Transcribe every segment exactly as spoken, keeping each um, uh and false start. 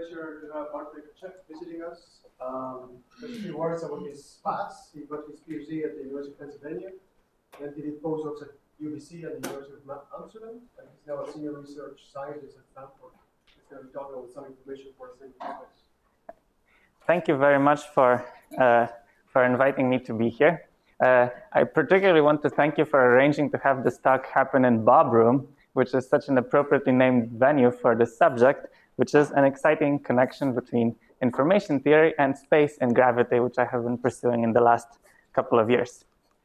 pleasure to have Bartek Czech visiting us. Um, just a few words about his past. He got his PhD at the University of Pennsylvania, and he did postdocs at U B C and the University of Amsterdam, and he's now a senior research scientist at Stanford. He's going to be talking about some information for us in this. Thank you very much for, uh, for inviting me to be here. Uh, I particularly want to thank you for arranging to have this talk happen in Bob Room, which is such an appropriately named venue for this subject, which is an exciting connection between information theory and space and gravity, which I have been pursuing in the last couple of years.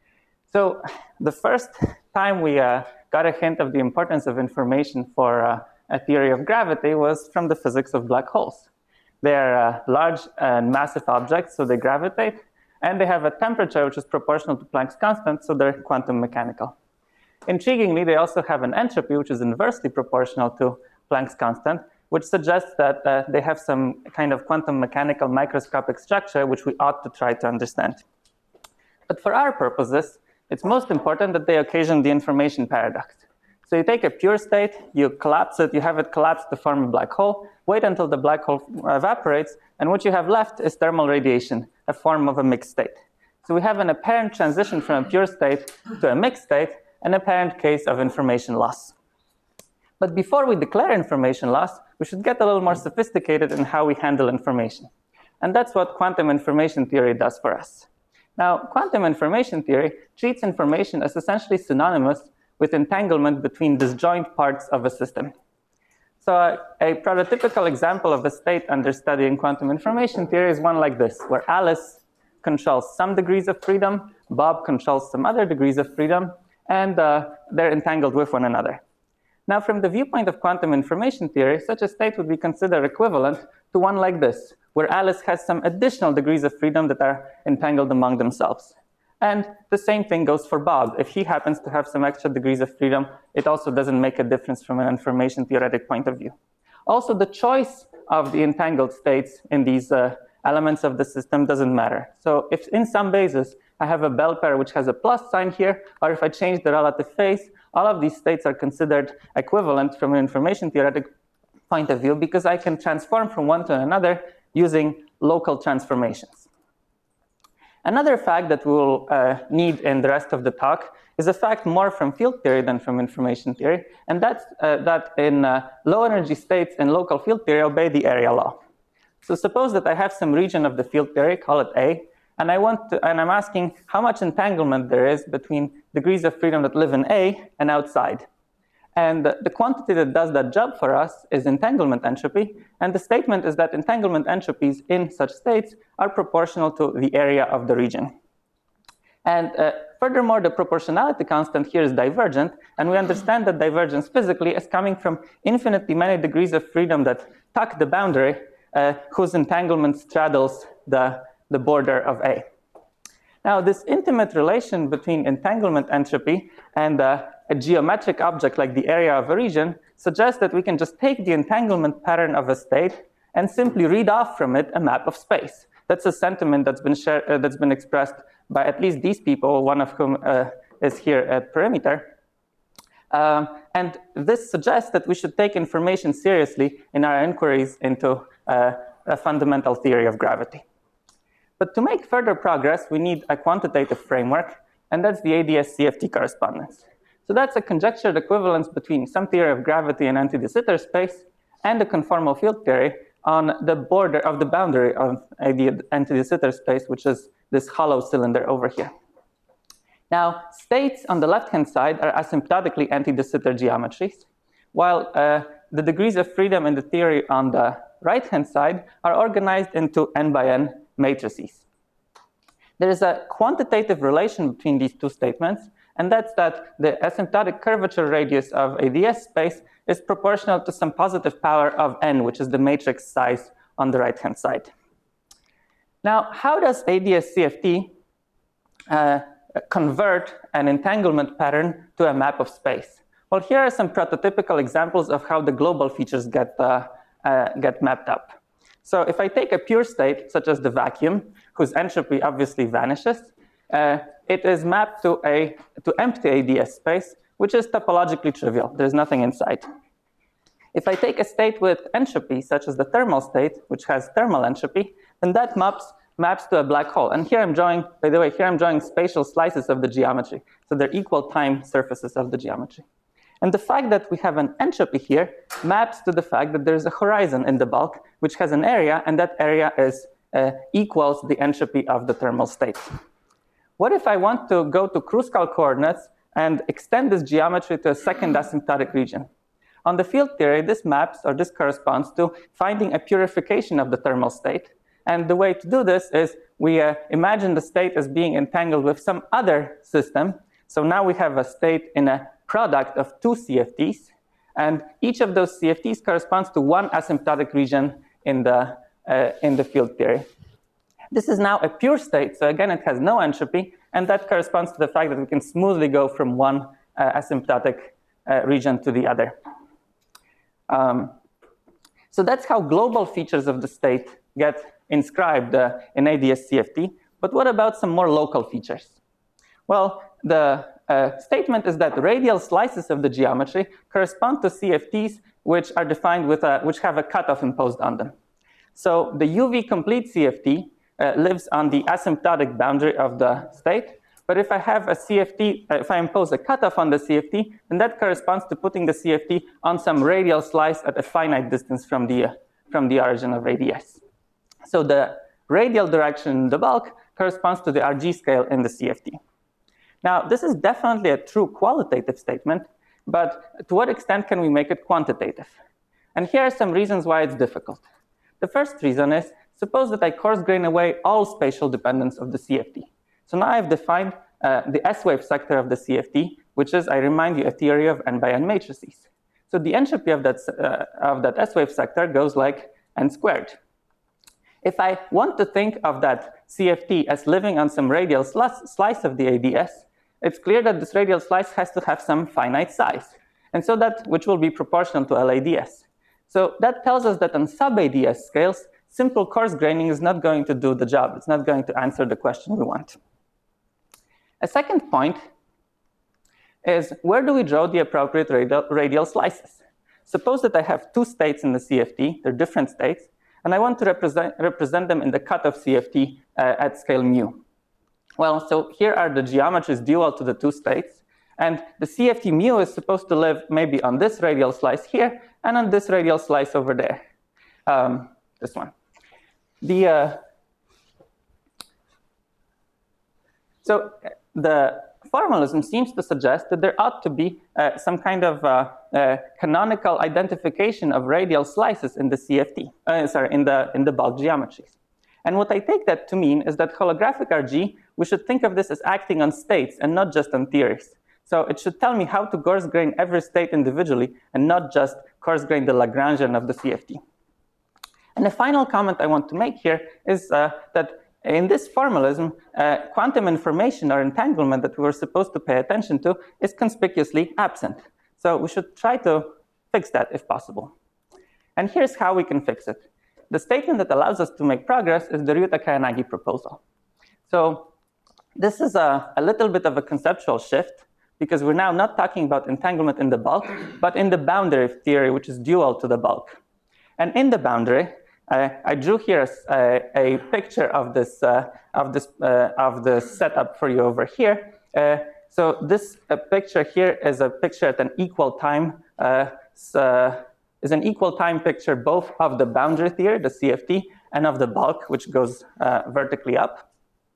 So the first time we uh, got a hint of the importance of information for uh, a theory of gravity was from the physics of black holes. They are uh, large and massive objects, so they gravitate, and they have a temperature which is proportional to Planck's constant, so they're quantum mechanical. Intriguingly, they also have an entropy which is inversely proportional to Planck's constant, which suggests that uh, they have some kind of quantum mechanical microscopic structure which we ought to try to understand. But for our purposes, it's most important that they occasion the information paradox. So you take a pure state, you collapse it, you have it collapse to form a black hole, wait until the black hole evaporates, and what you have left is thermal radiation, a form of a mixed state. So we have an apparent transition from a pure state to a mixed state, an apparent case of information loss. But before we declare information loss, we should get a little more sophisticated in how we handle information. And that's what quantum information theory does for us. Now, quantum information theory treats information as essentially synonymous with entanglement between disjoint parts of a system. So uh, a prototypical example of a state under study in quantum information theory is one like this, where Alice controls some degrees of freedom, Bob controls some other degrees of freedom, and uh, they're entangled with one another. Now, from the viewpoint of quantum information theory, such a state would be considered equivalent to one like this, where Alice has some additional degrees of freedom that are entangled among themselves. And the same thing goes for Bob. If he happens to have some extra degrees of freedom, it also doesn't make a difference from an information theoretic point of view. Also, the choice of the entangled states in these uh, elements of the system doesn't matter. So if in some basis I have a bell pair which has a plus sign here, or if I change the relative phase, all of these states are considered equivalent from an information theoretic point of view because I can transform from one to another using local transformations. Another fact that we'll uh, need in the rest of the talk is a fact more from field theory than from information theory, and that's uh, that in uh, low energy states in local field theory obey the area law. So suppose that I have some region of the field theory, call it A, and I want to, and I'm asking how much entanglement there is between degrees of freedom that live in A and outside. And the quantity that does that job for us is entanglement entropy. And the statement is that entanglement entropies in such states are proportional to the area of the region. And uh, furthermore, the proportionality constant here is divergent. And we understand that divergence physically is coming from infinitely many degrees of freedom that tuck the boundary uh, whose entanglement straddles the, the border of A. Now, this intimate relation between entanglement entropy and uh, a geometric object like the area of a region suggests that we can just take the entanglement pattern of a state and simply read off from it a map of space. That's a sentiment that's been shared, uh, that's been expressed by at least these people, one of whom uh, is here at Perimeter. Um, and this suggests that we should take information seriously in our inquiries into uh, a fundamental theory of gravity. But to make further progress, we need a quantitative framework, and that's the A D S C F T correspondence. So that's a conjectured equivalence between some theory of gravity in anti-de Sitter space and a conformal field theory on the border of the boundary of the anti-de Sitter space, which is this hollow cylinder over here. Now, states on the left-hand side are asymptotically anti-de Sitter geometries, while uh, the degrees of freedom in the theory on the right-hand side are organized into n by n matrices. There is a quantitative relation between these two statements, and that's that the asymptotic curvature radius of a D S space is proportional to some positive power of n, which is the matrix size on the right-hand side. Now, how does A D S C F T uh, convert an entanglement pattern to a map of space? Well, here are some prototypical examples of how the global features get, uh, uh, get mapped up. So if I take a pure state, such as the vacuum, whose entropy obviously vanishes, uh, it is mapped to a to empty A D S space, which is topologically trivial. There's nothing inside. If I take a state with entropy, such as the thermal state, which has thermal entropy, then that maps, maps to a black hole. And here I'm drawing, by the way, here I'm drawing spatial slices of the geometry. So they're equal time surfaces of the geometry. And the fact that we have an entropy here maps to the fact that there's a horizon in the bulk, which has an area, and that area is, uh, equals the entropy of the thermal state. What if I want to go to Kruskal coordinates and extend this geometry to a second asymptotic region? On the field theory, this maps, or this corresponds to finding a purification of the thermal state. And the way to do this is we uh, imagine the state as being entangled with some other system. So now we have a state in a product of two C F Ts. And each of those C F Ts corresponds to one asymptotic region in the, uh, in the field theory. This is now a pure state. So again, it has no entropy. And that corresponds to the fact that we can smoothly go from one uh, asymptotic uh, region to the other. Um, so that's how global features of the state get inscribed uh, in A D S C F T. But what about some more local features? Well, the uh, statement is that radial slices of the geometry correspond to C F Ts which are defined with a, which have a cutoff imposed on them. So the U V complete C F T uh, lives on the asymptotic boundary of the state. But if I have a C F T, uh, if I impose a cutoff on the C F T, then that corresponds to putting the C F T on some radial slice at a finite distance from the, uh, from the origin of A D S. So the radial direction in the bulk corresponds to the R G scale in the C F T. Now, this is definitely a true qualitative statement, but to what extent can we make it quantitative? And here are some reasons why it's difficult. The first reason is, suppose that I coarse grain away all spatial dependence of the C F T. So now I've defined uh, the S-wave sector of the C F T, which is, I remind you, a theory of n by n matrices. So the entropy of that, uh, of that S-wave sector goes like n squared. If I want to think of that C F T as living on some radial slice of the A D S, it's clear that this radial slice has to have some finite size, and so that which will be proportional to L A D S. So that tells us that on sub-A D S scales, simple coarse graining is not going to do the job. It's not going to answer the question we want. A second point is, where do we draw the appropriate radial, radial slices? Suppose that I have two states in the C F T, they're different states, and I want to represent, represent them in the cutoff C F T uh, at scale mu. Well, so here are the geometries dual to the two states, and the C F T mu is supposed to live maybe on this radial slice here and on this radial slice over there, um, this one. The, uh, so the formalism seems to suggest that there ought to be uh, some kind of uh, uh, canonical identification of radial slices in the C F T, uh, sorry, in the, in the bulk geometries. And what I take that to mean is that holographic R G, we should think of this as acting on states and not just on theories. So it should tell me how to coarse grain every state individually and not just coarse grain the Lagrangian of the C F T. And the final comment I want to make here is uh, that in this formalism, uh, quantum information or entanglement that we were supposed to pay attention to is conspicuously absent. So we should try to fix that if possible. And here's how we can fix it. The statement that allows us to make progress is the Ryuta-Kayanagi proposal. So this is a, a little bit of a conceptual shift, because we're now not talking about entanglement in the bulk, but in the boundary theory, which is dual to the bulk. And in the boundary, Uh, I drew here a, a picture of this uh, of this uh, of the setup for you over here. Uh, so this uh, picture here is a picture at an equal time. Uh, uh, is an equal time picture both of the boundary theory, the C F T, and of the bulk, which goes uh, vertically up.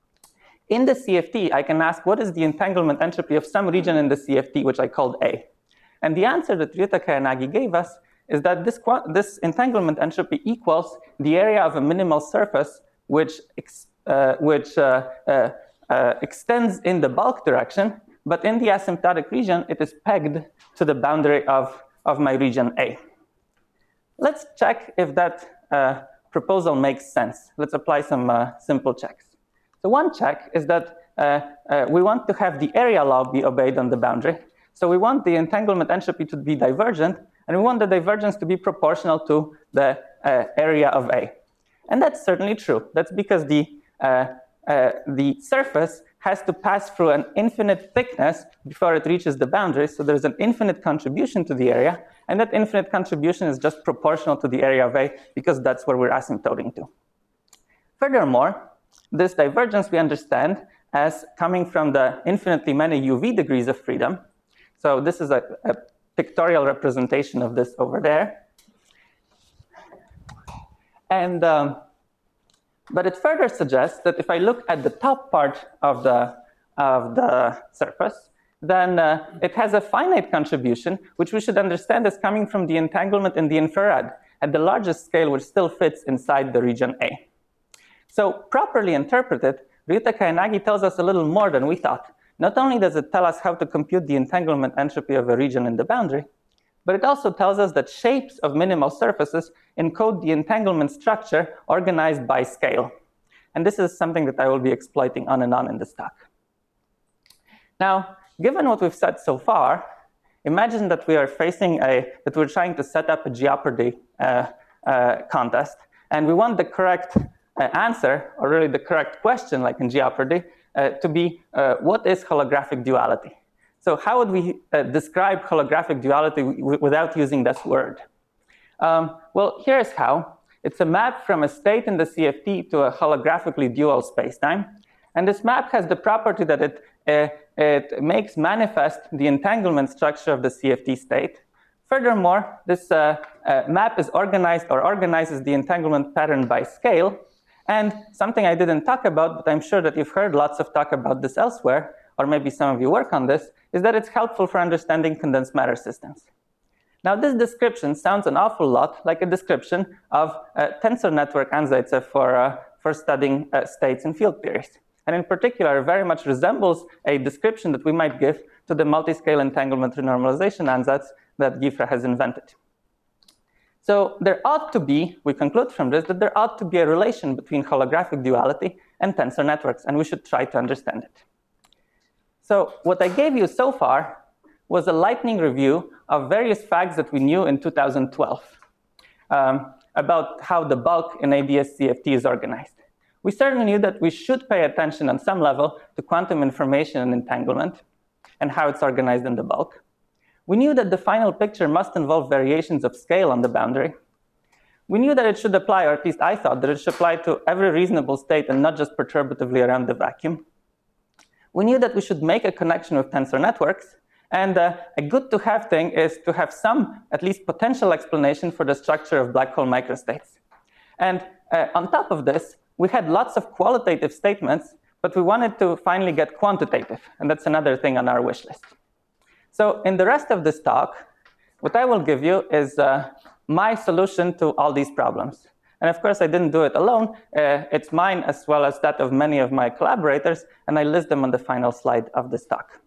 In the C F T, I can ask what is the entanglement entropy of some region in the C F T, which I called A, and the answer that Ryuta-Kayanagi gave us is that this, this entanglement entropy equals the area of a minimal surface which, ex, uh, which uh, uh, uh, extends in the bulk direction, but in the asymptotic region, it is pegged to the boundary of, of my region A. Let's check if that uh, proposal makes sense. Let's apply some uh, simple checks. So one check is that uh, uh, we want to have the area law be obeyed on the boundary. So we want the entanglement entropy to be divergent, and we want the divergence to be proportional to the uh, area of A. And that's certainly true. That's because the, uh, uh, the surface has to pass through an infinite thickness before it reaches the boundary. So there's an infinite contribution to the area, and that infinite contribution is just proportional to the area of A because that's where we're asymptoting to. Furthermore, this divergence we understand as coming from the infinitely many U V degrees of freedom. So this is a, a pictorial representation of this over there. And, um, but it further suggests that if I look at the top part of the, of the surface, then uh, it has a finite contribution, which we should understand as coming from the entanglement in the infrared at the largest scale, which still fits inside the region A. So properly interpreted, Ryuta-Kayanagi tells us a little more than we thought. Not only does it tell us how to compute the entanglement entropy of a region in the boundary, but it also tells us that shapes of minimal surfaces encode the entanglement structure organized by scale. And this is something that I will be exploiting on and on in this talk. Now, given what we've said so far, imagine that we are facing a, that we're trying to set up a Jeopardy uh, uh, contest, and we want the correct uh, answer, or really the correct question, like in Jeopardy, uh, to be, uh, what is holographic duality? So how would we uh, describe holographic duality w without using this word? Um, well, here's how. It's a map from a state in the C F T to a holographically dual spacetime. And this map has the property that it, uh, it makes manifest the entanglement structure of the C F T state. Furthermore, this uh, uh, map is organized or organizes the entanglement pattern by scale. And something I didn't talk about, but I'm sure that you've heard lots of talk about this elsewhere, or maybe some of you work on this, is that it's helpful for understanding condensed matter systems. Now, this description sounds an awful lot like a description of a tensor network Ansätze for, uh, for studying uh, states and field theories. And in particular, very much resembles a description that we might give to the multiscale entanglement renormalization ansatz that Giffre has invented. So there ought to be, we conclude from this, that there ought to be a relation between holographic duality and tensor networks, and we should try to understand it. So what I gave you so far was a lightning review of various facts that we knew in two thousand twelve um, about how the bulk in A D S C F T is organized. We certainly knew that we should pay attention on some level to quantum information and entanglement and how it's organized in the bulk. We knew that the final picture must involve variations of scale on the boundary. We knew that it should apply, or at least I thought, that it should apply to every reasonable state and not just perturbatively around the vacuum. We knew that we should make a connection with tensor networks, and uh, a good to have thing is to have some, at least potential explanation for the structure of black hole microstates. And uh, on top of this, we had lots of qualitative statements, but we wanted to finally get quantitative, and that's another thing on our wish list. So in the rest of this talk, what I will give you is uh, my solution to all these problems. And of course, I didn't do it alone. Uh, it's mine as well as that of many of my collaborators, and I list them on the final slide of this talk.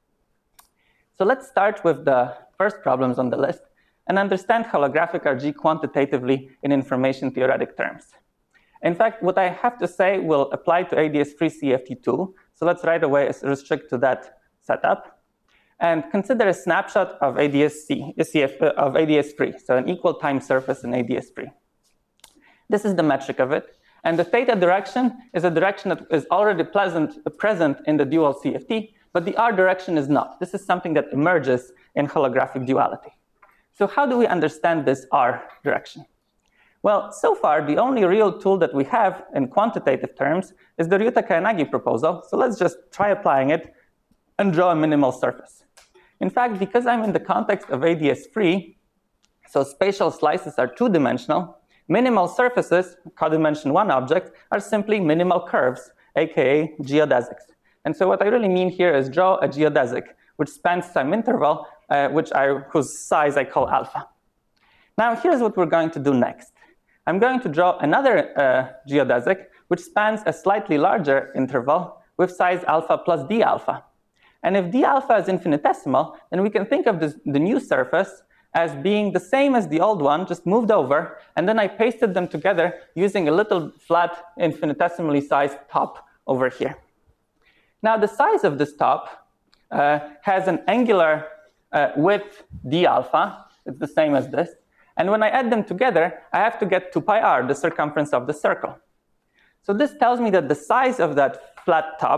So let's start with the first problems on the list and understand holographic R G quantitatively in information theoretic terms. In fact, what I have to say will apply to A D S three C F T two, so let's right away restrict to that setup. And consider a snapshot of A D S C, C F, uh, of A D S three, so an equal time surface in A D S three. This is the metric of it. And the theta direction is a direction that is already pleasant, present in the dual C F T, but the R direction is not. This is something that emerges in holographic duality. So how do we understand this R direction? Well, so far, the only real tool that we have in quantitative terms is the Ryuta-Kayanagi proposal. So let's just try applying it and draw a minimal surface. In fact, because I'm in the context of A D S three, so spatial slices are two-dimensional, minimal surfaces, codimension one object, are simply minimal curves, aka geodesics. And so what I really mean here is draw a geodesic, which spans some interval, uh, which I, whose size I call alpha. Now here's what we're going to do next. I'm going to draw another uh, geodesic, which spans a slightly larger interval with size alpha plus d alpha. And if d alpha is infinitesimal, then we can think of this, the new surface as being the same as the old one, just moved over, and then I pasted them together using a little flat infinitesimally sized top over here. Now the size of this top uh, has an angular uh, width d alpha, it's the same as this, and when I add them together, I have to get two pi r, the circumference of the circle. So this tells me that the size of that flat top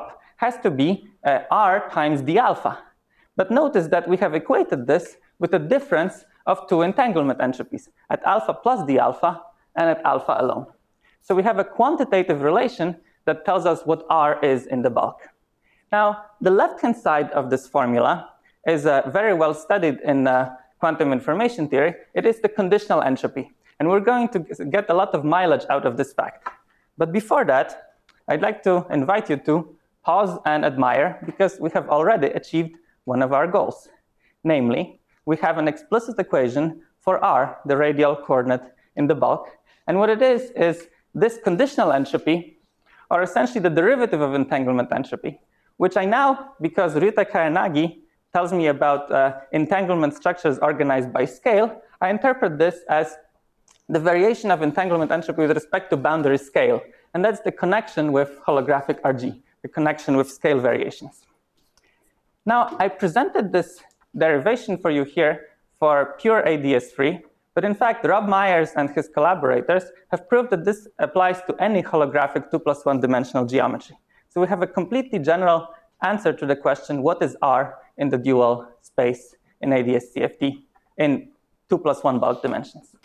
has to be uh, R times d alpha. But notice that we have equated this with a difference of two entanglement entropies, at alpha plus d alpha and at alpha alone. So we have a quantitative relation that tells us what R is in the bulk. Now, the left-hand side of this formula is uh, very well studied in uh, quantum information theory. It is the conditional entropy. And we're going to get a lot of mileage out of this fact. But before that, I'd like to invite you to pause and admire, because we have already achieved one of our goals. Namely, we have an explicit equation for R, the radial coordinate in the bulk. And what it is, is this conditional entropy, or essentially the derivative of entanglement entropy, which I now, because Ryuta Kayanagi tells me about uh, entanglement structures organized by scale, I interpret this as the variation of entanglement entropy with respect to boundary scale. And that's the connection with holographic R G, the connection with scale variations. Now, I presented this derivation for you here for pure A D S three, but in fact, Rob Myers and his collaborators have proved that this applies to any holographic two plus one dimensional geometry. So we have a completely general answer to the question, what is R in the dual space in A D S C F T in two plus one bulk dimensions?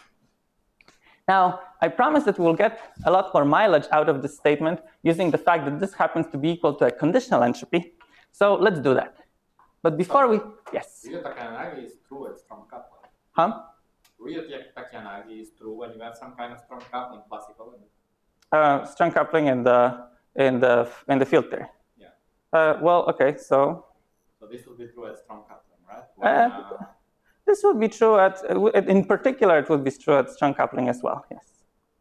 Now, I promise that we'll get a lot more mileage out of this statement using the fact that this happens to be equal to a conditional entropy. So let's do that. But before we, yes? Ryuta Kayanagi is true at strong coupling. Huh? Ryuta Kayanagi is true when you have some kind of strong coupling classical. Uh, strong coupling in the in the in the field theory. Yeah. Uh, well, okay, so. So this would be true at strong coupling, right? When, uh, uh, this would be true at, in particular, it would be true at strong coupling as well. Yes.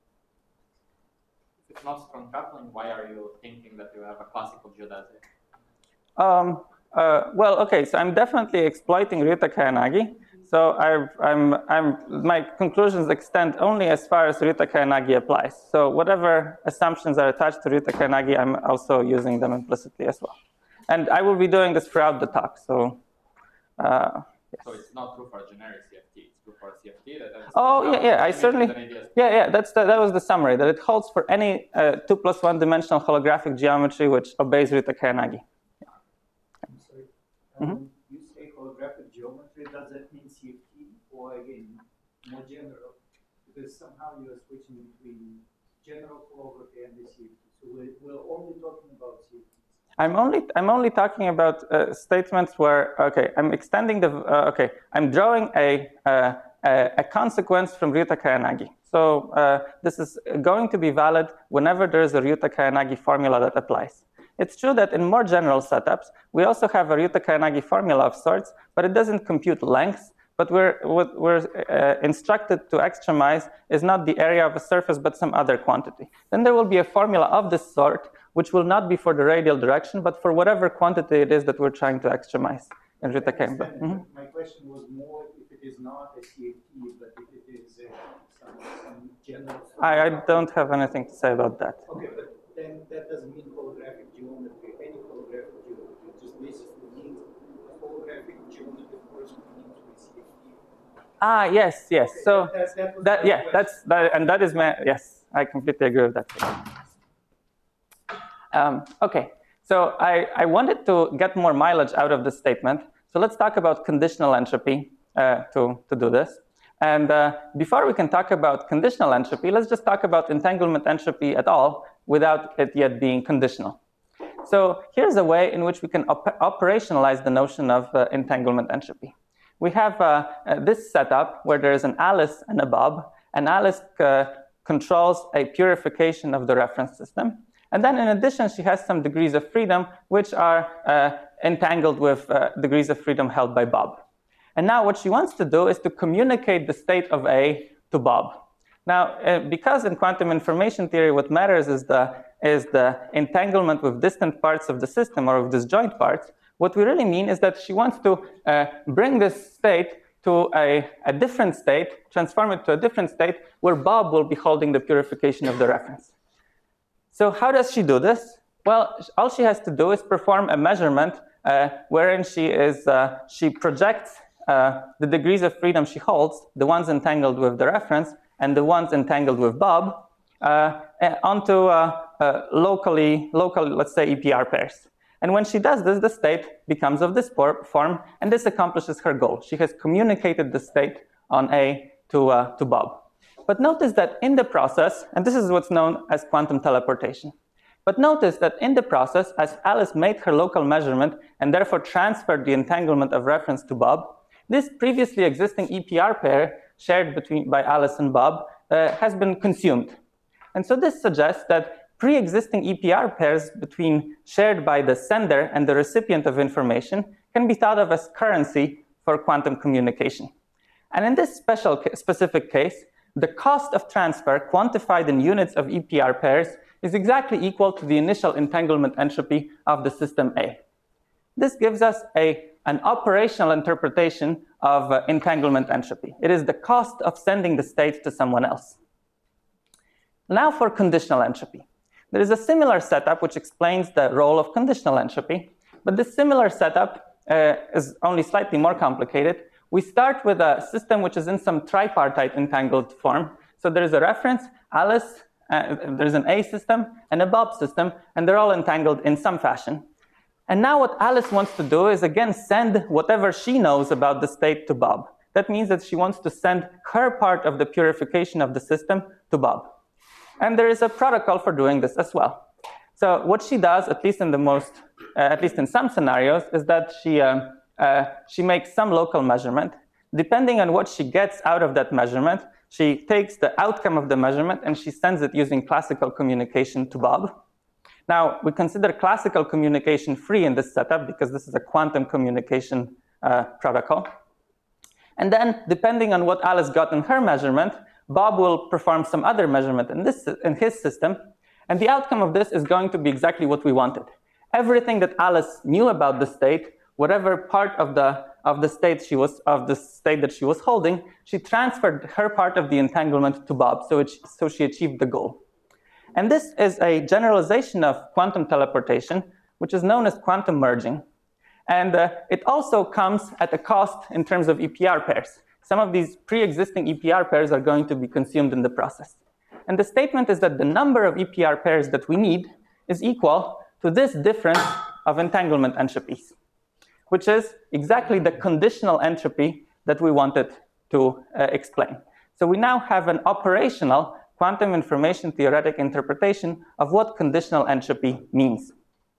If it's not strong coupling, why are you thinking that you have a classical geodesic? Um. Uh, well, okay, so I'm definitely exploiting Ryuta Kayanagi. So I've, I'm, I'm, my conclusions extend only as far as Ryuta Kayanagi applies. So whatever assumptions are attached to Ryuta Kayanagi, I'm also using them implicitly as well. And I will be doing this throughout the talk. So, uh, yes. So it's not true for a generic C F T. It's true for a C F T that has. Oh yeah, yeah. I certainly. Yeah, yeah. That's the, that was the summary. That it holds for any uh, two plus one dimensional holographic geometry which obeys Ryuta Kayanagi. Um, mm-hmm. You say holographic geometry, does that mean C F T or again more general? Because somehow you are switching between general holography and the C F T. So we're, we're only talking about C F Ts. I'm only I'm only talking about uh, statements where okay I'm extending the uh, okay I'm drawing a uh, a, a consequence from Ryuta Kayanagi. So uh, this is going to be valid whenever there is a Ryuta Kayanagi formula that applies. It's true that in more general setups, we also have a Ryuta Kayanagi formula of sorts, but it doesn't compute lengths. But we're, what we're uh, instructed to extremize is not the area of a surface, but some other quantity. Then there will be a formula of this sort, which will not be for the radial direction, but for whatever quantity it is that we're trying to extremize in Ryuta Kayanagi. Mm-hmm. My question was more if it is not a C F T, but if it is uh, some, some general... I, I don't have anything to say about that. Okay, but then that doesn't mean holographic geometry. Any holographic geometry just basically means a holographic geometry corresponding to a C F T. Ah, yes, yes. Okay, so that, that, that, yeah, that's that, and that is my yes. I completely agree with that. Um, okay, so I I wanted to get more mileage out of this statement. So let's talk about conditional entropy uh, to to do this. And uh, before we can talk about conditional entropy, let's just talk about entanglement entropy at all, without it yet being conditional. So here's a way in which we can op operationalize the notion of uh, entanglement entropy. We have uh, uh, this setup where there is an Alice and a Bob, and Alice uh, controls a purification of the reference system. And then in addition, she has some degrees of freedom, which are uh, entangled with uh, degrees of freedom held by Bob. And now what she wants to do is to communicate the state of A to Bob. Now, uh, because in quantum information theory, what matters is the, is the entanglement with distant parts of the system or with disjoint parts, what we really mean is that she wants to uh, bring this state to a, a different state, transform it to a different state, where Bob will be holding the purification of the reference. So how does she do this? Well, all she has to do is perform a measurement uh, wherein she, is, uh, she projects uh, the degrees of freedom she holds, the ones entangled with the reference, and the ones entangled with Bob, uh, onto uh, uh, locally, local, let's say, E P R pairs. And when she does this, the state becomes of this form, and this accomplishes her goal. She has communicated the state on A to, uh, to Bob. But notice that in the process, and this is what's known as quantum teleportation, but notice that in the process, as Alice made her local measurement and therefore transferred the entanglement of reference to Bob, this previously existing E P R pair shared between, by Alice and Bob uh, has been consumed. And so this suggests that pre-existing E P R pairs between shared by the sender and the recipient of information can be thought of as currency for quantum communication. And in this special specific case, the cost of transfer quantified in units of E P R pairs is exactly equal to the initial entanglement entropy of the system A. This gives us a, an operational interpretation of uh, entanglement entropy. It is the cost of sending the state to someone else. Now for conditional entropy. There is a similar setup which explains the role of conditional entropy, but this similar setup uh, is only slightly more complicated. We start with a system which is in some tripartite entangled form. So there is a reference, Alice, uh, there's an A system, and a Bob system, and they're all entangled in some fashion. And now what Alice wants to do is, again, send whatever she knows about the state to Bob. That means that she wants to send her part of the purification of the system to Bob. And there is a protocol for doing this as well. So what she does, at least in the most, uh, at least in some scenarios, is that she, um, uh, she makes some local measurement. Depending on what she gets out of that measurement, she takes the outcome of the measurement and she sends it using classical communication to Bob. Now, we consider classical communication free in this setup because this is a quantum communication uh, protocol. And then, depending on what Alice got in her measurement, Bob will perform some other measurement in, this, in his system, and the outcome of this is going to be exactly what we wanted. Everything that Alice knew about the state, whatever part of the, of the state she was, of the state that she was holding, she transferred her part of the entanglement to Bob, so, it, so she achieved the goal. And this is a generalization of quantum teleportation, which is known as quantum merging. And uh, it also comes at a cost in terms of E P R pairs. Some of these pre-existing E P R pairs are going to be consumed in the process. And the statement is that the number of E P R pairs that we need is equal to this difference of entanglement entropies, which is exactly the conditional entropy that we wanted to uh, explain. So we now have an operational quantum information theoretic interpretation of what conditional entropy means.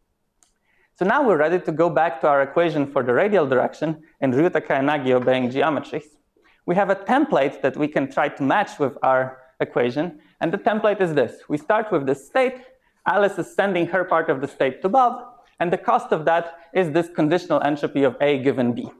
So now we're ready to go back to our equation for the radial direction in Ryuta-Kayanagi obeying geometries. We have a template that we can try to match with our equation, and the template is this. We start with the state. Alice is sending her part of the state to Bob, and the cost of that is this conditional entropy of A given B.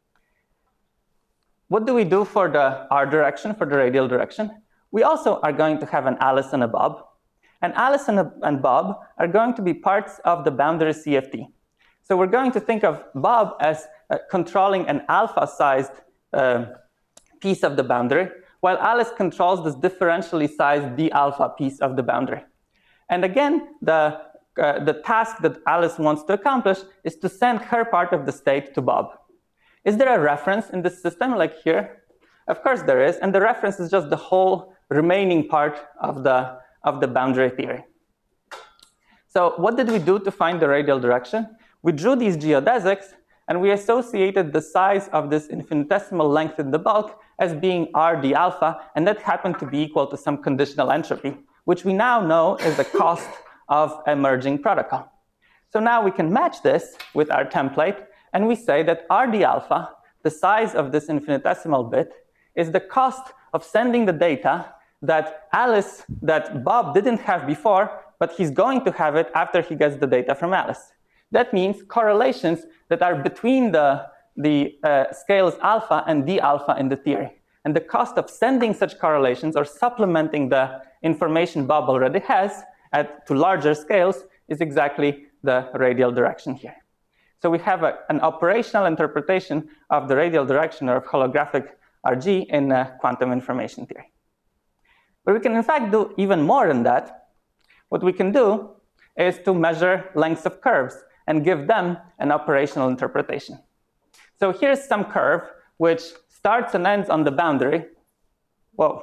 What do we do for the R direction, for the radial direction? We also are going to have an Alice and a Bob. And Alice and, a, and Bob are going to be parts of the boundary C F T. So we're going to think of Bob as uh, controlling an alpha-sized uh, piece of the boundary, while Alice controls this differentially sized d alpha piece of the boundary. And again, the, uh, the task that Alice wants to accomplish is to send her part of the state to Bob. Is there a reference in this system, like here? Of course there is, and the reference is just the whole remaining part of the, of the boundary theory. So what did we do to find the radial direction? We drew these geodesics, and we associated the size of this infinitesimal length in the bulk as being R d alpha, and that happened to be equal to some conditional entropy, which we now know is the cost of a merging protocol. So now we can match this with our template, and we say that R d alpha, the size of this infinitesimal bit, is the cost of sending the data that Alice, that Bob didn't have before, but he's going to have it after he gets the data from Alice. That means correlations that are between the, the uh, scales alpha and d alpha in the theory. And the cost of sending such correlations or supplementing the information Bob already has at, to larger scales is exactly the radial direction here. So we have a, an operational interpretation of the radial direction or of holographic R G in uh, quantum information theory. But we can in fact do even more than that. What we can do is to measure lengths of curves and give them an operational interpretation. So here's some curve which starts and ends on the boundary. Whoa.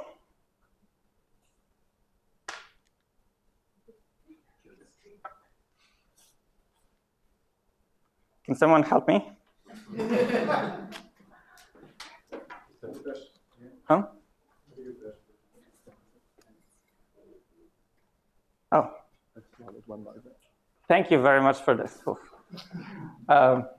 Can someone help me? Huh? Oh. Thank you very much for this. Um,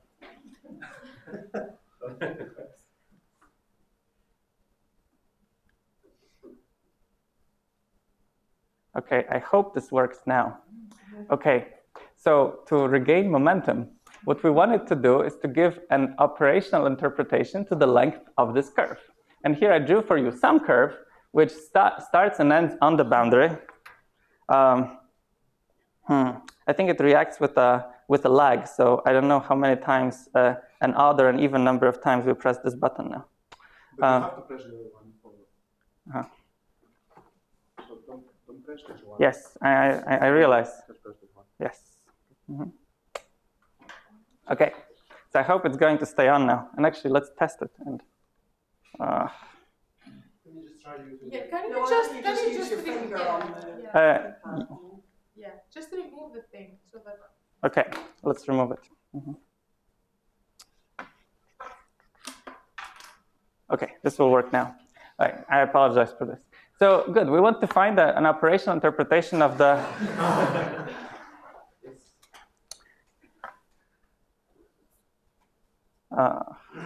okay, I hope this works now. Okay, so to regain momentum, what we wanted to do is to give an operational interpretation to the length of this curve. And here I drew for you some curve which sta starts and ends on the boundary. Um, hmm, I think it reacts with a, with a lag, so I don't know how many times, uh, an odd or an even number of times we press this button now. But Um, you have to press the one forward. Uh-huh. So don't, don't press this one. Yes, I, I, I realize. Just press this one. Yes. Mm-hmm. Okay, so I hope it's going to stay on now. And actually, let's test it. And uh, Can you just try using Yeah, the- can you No, why just don't you can just you use just your remove- finger yeah, on the- yeah, uh, yeah, just remove the thing so that okay, let's remove it. Mm-hmm. Okay, this will work now. All right, I apologize for this. So good, we want to find a, an operational interpretation of the uh,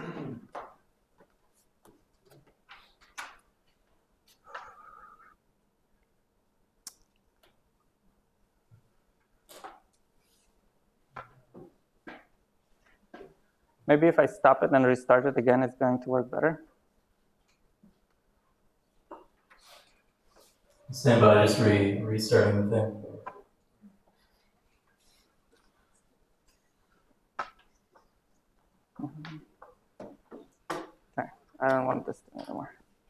maybe if I stop it and restart it again, it's going to work better. Stand by, just re restarting the thing. Okay, I don't want this thing anymore.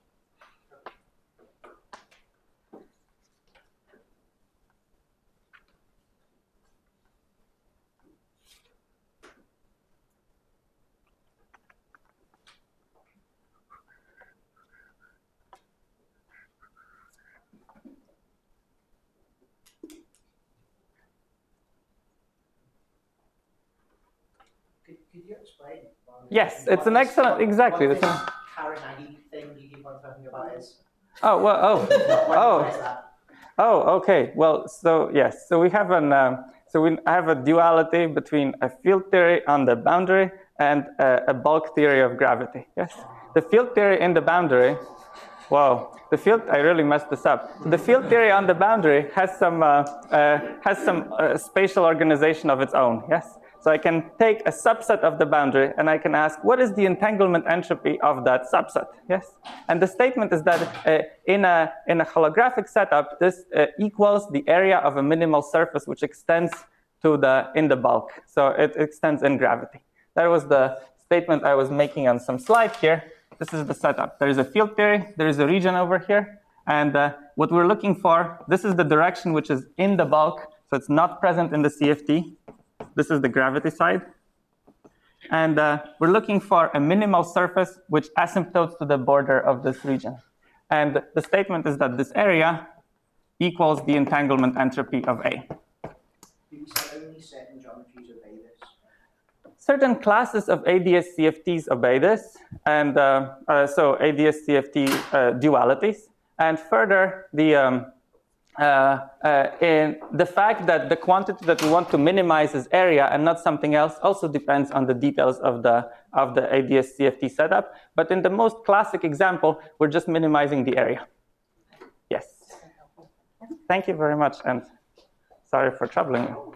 Could, could you explain? um, Yes, what it's an this- excellent- what- exactly, What it's this a- Carinae thing you keep on talking about is? Oh, well, oh, What- what oh. is that? Oh, okay. Well, so yes, so we have an um, so we have a duality between a field theory on the boundary and a, a bulk theory of gravity. Yes, the field theory in the boundary. Wow, the field. I really messed this up. The field theory on the boundary has some uh, uh, has some uh, spatial organization of its own. Yes. So I can take a subset of the boundary and I can ask, what is the entanglement entropy of that subset? Yes, and the statement is that uh, in a in a holographic setup, this uh, equals the area of a minimal surface which extends to the in the bulk. So it extends in gravity. That was the statement I was making on some slide here. This is the setup. There is a field theory. There is a region over here, and uh, what we're looking for. This is the direction which is in the bulk, so it's not present in the C F T. This is the gravity side. And uh, we're looking for a minimal surface which asymptotes to the border of this region. And the statement is that this area equals the entanglement entropy of A. You said only certain geometries obey this. Certain classes of A D S C F Ts obey this, and uh, uh, so A D S C F T uh, dualities. And further, the um, Uh, uh, in the fact that the quantity that we want to minimize is area and not something else also depends on the details of the of the A D S C F T setup. But in the most classic example, we're just minimizing the area. Yes. Thank you very much, and sorry for troubling you.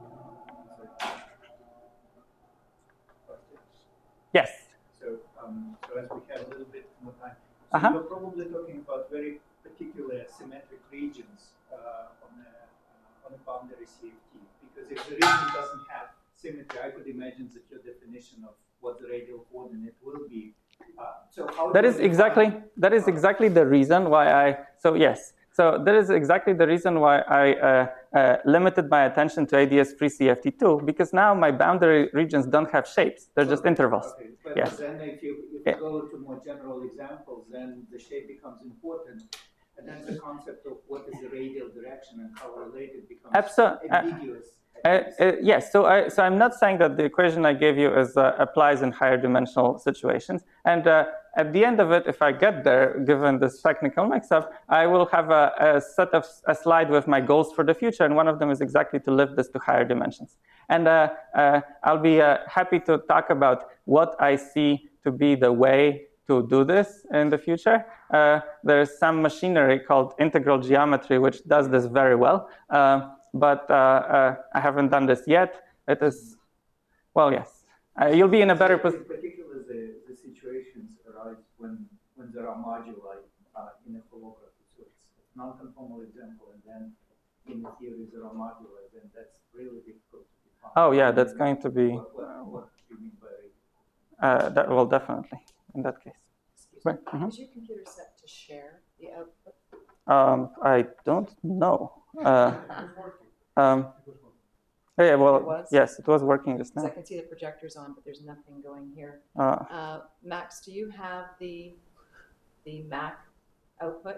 Yes. So, um, so as we have a little bit more time, so Uh-huh. you're probably talking about very particular symmetric regions uh, on a uh, on a boundary C F T. Because if the region doesn't have symmetry, I could imagine that your definition of what the radial coordinate will be. Uh, so how That do is you exactly define- that is exactly the reason why I so yes so that is exactly the reason why I uh, uh, limited my attention to A D S free C F T two, because now my boundary regions don't have shapes, they're just intervals. Okay, but Yes. then if you if Yeah. you go to more general examples, then the shape becomes important. And then the concept of what is the radial direction and how related becomes Abso- uh, ambiguous Uh, uh, yes, so, I, so I'm not saying that the equation I gave you is, uh, applies in higher dimensional situations. And uh, at the end of it, if I get there, given this technical mix-up, I will have a, a set of a slide with my goals for the future, and one of them is exactly to lift this to higher dimensions. And uh, uh, I'll be uh, happy to talk about what I see to be the way to do this in the future. Uh, there's some machinery called integral geometry, which does this very well. Uh, But uh, uh, I haven't done this yet. It is, well, yes. Uh, you'll be in a better position. In particular, the, the situations arise when, when there are moduli uh, in a holography. So it's a non-conformal example, and then in the theory there are moduli, then that's really difficult to define. Oh, yeah, that's going to be. What, what, what do you mean by it? Uh, that, well, definitely, in that case. Excuse me. Mm-hmm. Is your computer set to share the output? Um, I don't know. Uh, um, yeah, well, It was? yes, it was working just Because I now. can see the projectors on, but there's nothing going here. Uh, Uh, Max, do you have the, the Mac output?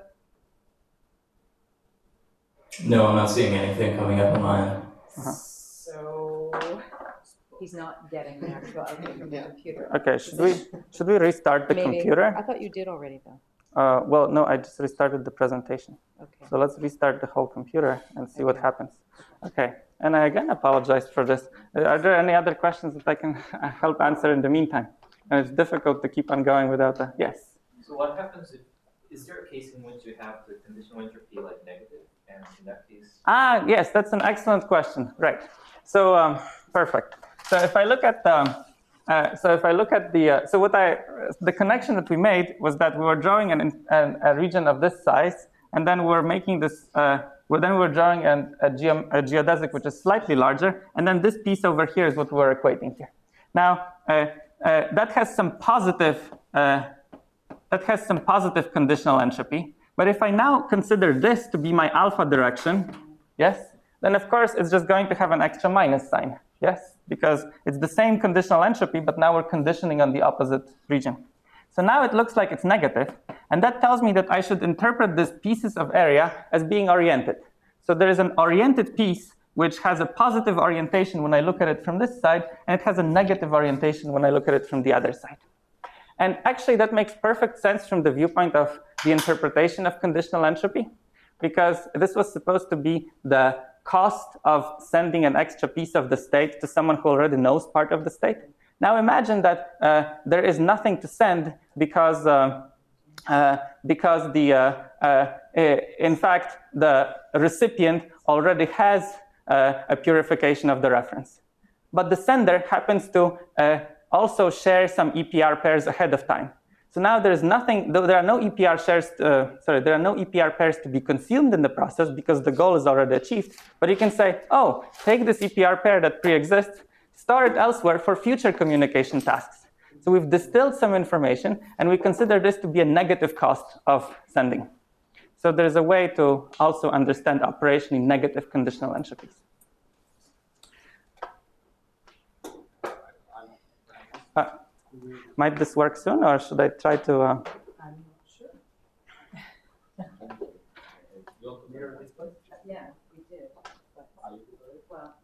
No, I'm not seeing anything coming up on mine. Uh-huh. So he's not getting the actual output from the computer. okay, should we should we restart the Maybe. computer? I thought you did already, though. Uh, well, no, I just restarted the presentation. Okay. So let's restart the whole computer and see what happens. Okay, and I again apologize for this. Uh, Are there any other questions that I can help answer in the meantime? And it's difficult to keep on going without a, yes. So what happens if, is there a case in which you have the conditional entropy like negative, and in that case? Ah, yes, that's an excellent question. Right. So um, perfect. So if I look at the, uh, so if I look at the, uh, so what I, the connection that we made was that we were drawing an, an, a region of this size, and then we were making this, uh, well, then we were drawing an, a, geom a geodesic which is slightly larger, and then this piece over here is what we're equating here. Now, uh, uh, that has some positive, uh, that has some positive conditional entropy. But if I now consider this to be my alpha direction, yes, then of course it's just going to have an extra minus sign, yes, because it's the same conditional entropy, but now we're conditioning on the opposite region. So now it looks like it's negative, and that tells me that I should interpret these pieces of area as being oriented. So there is an oriented piece which has a positive orientation when I look at it from this side, and it has a negative orientation when I look at it from the other side. And actually that makes perfect sense from the viewpoint of the interpretation of conditional entropy, because this was supposed to be the cost of sending an extra piece of the state to someone who already knows part of the state. Now imagine that uh, there is nothing to send because, uh, uh, because the, uh, uh, in fact, the recipient already has uh, a purification of the reference. But the sender happens to uh, also share some E P R pairs ahead of time. So now there's nothing, there are no E P R shares, uh, sorry, there are no E P R pairs to be consumed in the process because the goal is already achieved. But you can say, oh, take this E P R pair that pre-exists, store it elsewhere for future communication tasks. So we've distilled some information, and we consider this to be a negative cost of sending. So there's a way to also understand operationally negative conditional entropies. Uh, might this work soon, or should I try to? Uh... I'm not sure. Yeah, we did. But, well,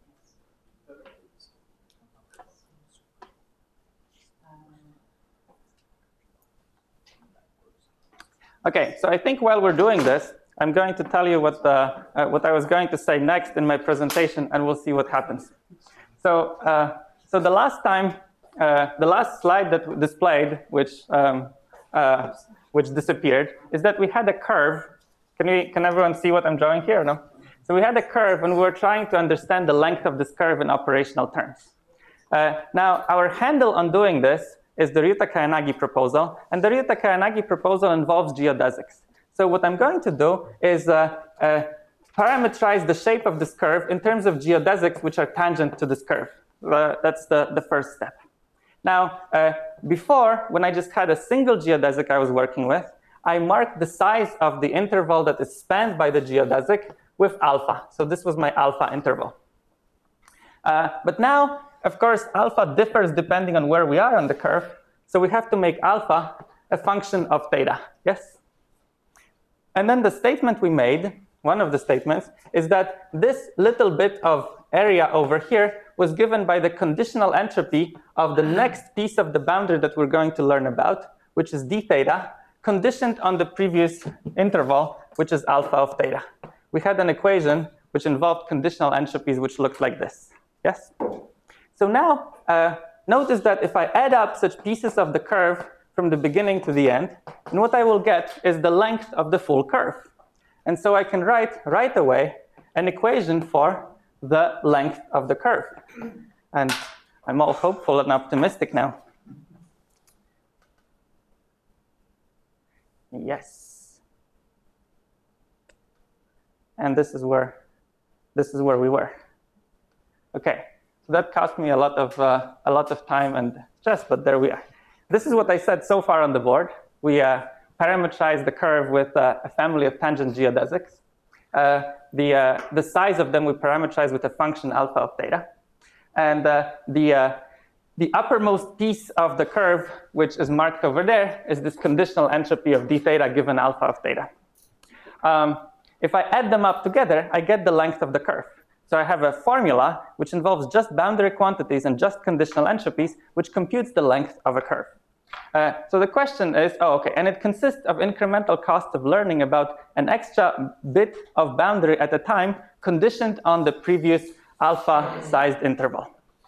Okay, so I think while we're doing this, I'm going to tell you what, the, uh, what I was going to say next in my presentation, and we'll see what happens. So, uh, so the last time, uh, the last slide that we displayed, which, um, uh, which disappeared, is that we had a curve. Can, we, can everyone see what I'm drawing here or no? So we had a curve, and we were trying to understand the length of this curve in operational terms. Uh, now, our handle on doing this is the Ryuta-Kayanagi proposal, and the Ryuta-Kayanagi proposal involves geodesics. So what I'm going to do is uh, uh, parameterize the shape of this curve in terms of geodesics which are tangent to this curve. Uh, that's the, the first step. Now, uh, before, when I just had a single geodesic I was working with, I marked the size of the interval that is spanned by the geodesic with alpha. So this was my alpha interval. Uh, but now, of course, alpha differs depending on where we are on the curve. So we have to make alpha a function of theta, yes? And then the statement we made one of the statements, is that this little bit of area over here was given by the conditional entropy of the next piece of the boundary that we're going to learn about, which is d theta, conditioned on the previous interval, which is alpha of theta. We had an equation which involved conditional entropies, which looked like this. Yes? So now, uh, notice that if I add up such pieces of the curve from the beginning to the end, and what I will get is the length of the full curve. And so I can write right away an equation for the length of the curve. And I'm all hopeful and optimistic now. Yes. And this is where, this is where we were. Okay, so that cost me a lot of, uh, a lot of time and stress, but there we are. This is what I said so far on the board. We uh, parameterized the curve with uh, a family of tangent geodesics. Uh, the, uh, the size of them we parameterized with a function alpha of theta. And uh, the, uh, the uppermost piece of the curve, which is marked over there, is this conditional entropy of d theta given alpha of theta. Um, if I add them up together, I get the length of the curve. So I have a formula which involves just boundary quantities and just conditional entropies, which computes the length of a curve. Uh, so the question is, oh, okay, and it consists of incremental cost of learning about an extra bit of boundary at a time conditioned on the previous alpha-sized interval.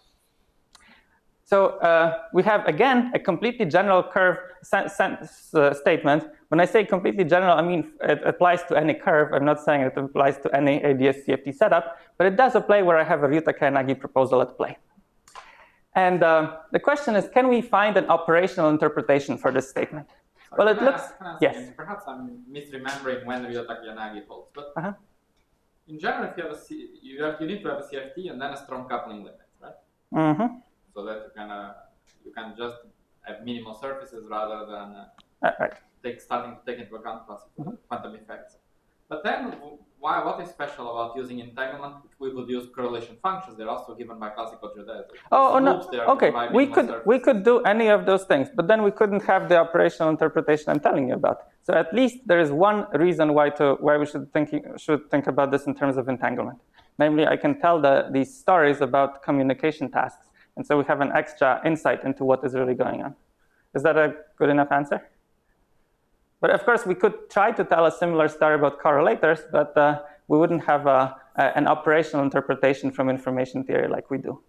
So uh, we have, again, a completely general curve sentence uh, statement. When I say completely general, I mean it applies to any curve. I'm not saying it applies to any A D S C F T setup, but it does apply where I have a Ryuta Kayanagi proposal at play. And uh, the question is, can we find an operational interpretation for this statement? Sorry, well, it can I looks, ask- can I ask yes. again? Perhaps I'm misremembering when Ryuta Kayanagi holds, but Uh-huh. in general, if you have a C, you have you need to have a C F T and then a strong coupling limit, right? Mm-hmm. So that you can uh, you can just have minimal surfaces rather than uh, Uh, right. take starting to take into account classical Mhm. quantum effects. But then, why? What is special about using entanglement? We could use correlation functions. They're also given by classical geodesics. Oh, oh no. Loops, they are Okay, given by we minimal could surfaces. we could do any of those things, but then we couldn't have the operational interpretation I'm telling you about. So at least there is one reason why to why we should think should think about this in terms of entanglement. Namely, I can tell the these stories about communication tasks, and so we have an extra insight into what is really going on. Is that a good enough answer? But of course, we could try to tell a similar story about correlators, but uh, we wouldn't have a, a, an operational interpretation from information theory like we do.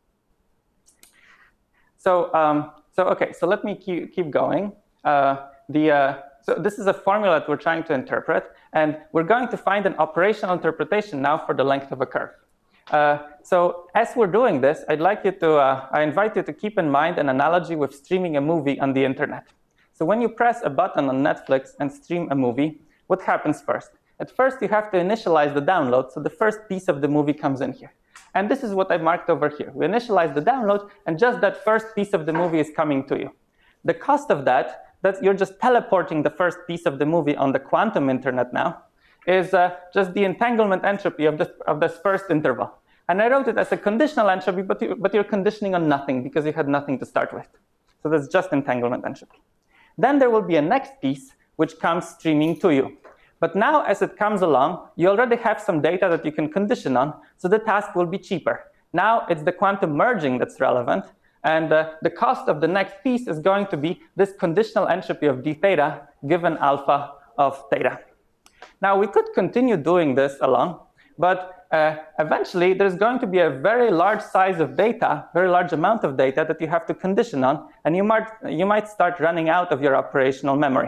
So, um, so okay, so let me keep, keep going. Uh, the, uh, so this is a formula that we're trying to interpret, and we're going to find an operational interpretation now for the length of a curve. Uh, so as we're doing this, I'd like you to, uh, I invite you to keep in mind an analogy with streaming a movie on the internet. So when you press a button on Netflix and stream a movie, what happens first? At first, you have to initialize the download, so the first piece of the movie comes in here. And this is what I marked over here. We initialize the download, and just that first piece of the movie is coming to you. The cost of that, that you're just teleporting the first piece of the movie on the quantum internet now, is uh, just the entanglement entropy of this, of this first interval. And I wrote it as a conditional entropy, but, you, but you're conditioning on nothing because you had nothing to start with. So that's just entanglement entropy. Then there will be a next piece which comes streaming to you. But now, as it comes along, you already have some data that you can condition on, so the task will be cheaper. Now it's the quantum merging that's relevant, and uh, the cost of the next piece is going to be this conditional entropy of d theta given alpha of theta. Now, we could continue doing this along, but uh, eventually there's going to be a very large size of data, very large amount of data that you have to condition on, and you might, you might start running out of your operational memory.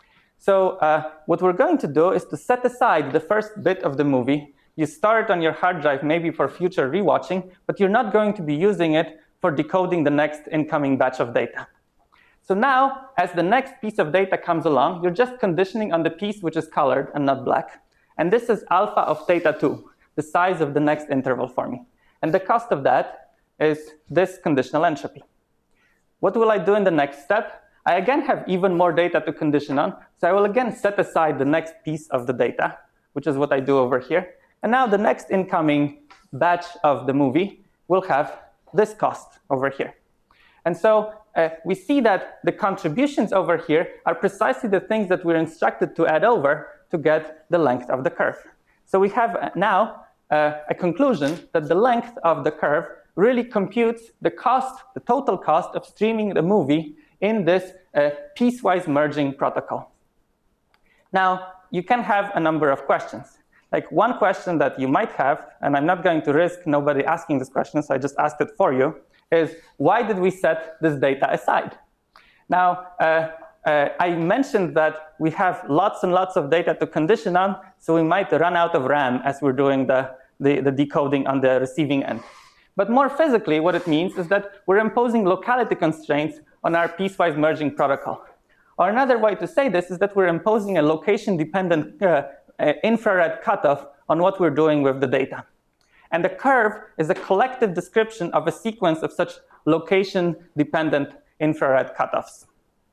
So uh, what we're going to do is to set aside the first bit of the movie. You start on your hard drive maybe for future rewatching, but you're not going to be using it for decoding the next incoming batch of data. So now, as the next piece of data comes along, you're just conditioning on the piece which is colored and not black. And this is alpha of theta two, the size of the next interval for me. And the cost of that is this conditional entropy. What will I do in the next step? I again have even more data to condition on, so I will again set aside the next piece of the data, which is what I do over here. And now the next incoming batch of the movie will have this cost over here. And so uh, we see that the contributions over here are precisely the things that we're instructed to add over to get the length of the curve. So we have now uh, a conclusion that the length of the curve really computes the cost, the total cost of streaming the movie in this uh, piecewise merging protocol. Now, you can have a number of questions. Like one question that you might have, and I'm not going to risk nobody asking this question, so I just asked it for you, is why did we set this data aside? Now, uh, uh, I mentioned that we have lots and lots of data to condition on, so we might run out of RAM as we're doing the, the, the decoding on the receiving end. But more physically, what it means is that we're imposing locality constraints on our piecewise merging protocol. Or another way to say this is that we're imposing a location-dependent uh, uh, infrared cutoff on what we're doing with the data. And the curve is a collective description of a sequence of such location-dependent infrared cutoffs.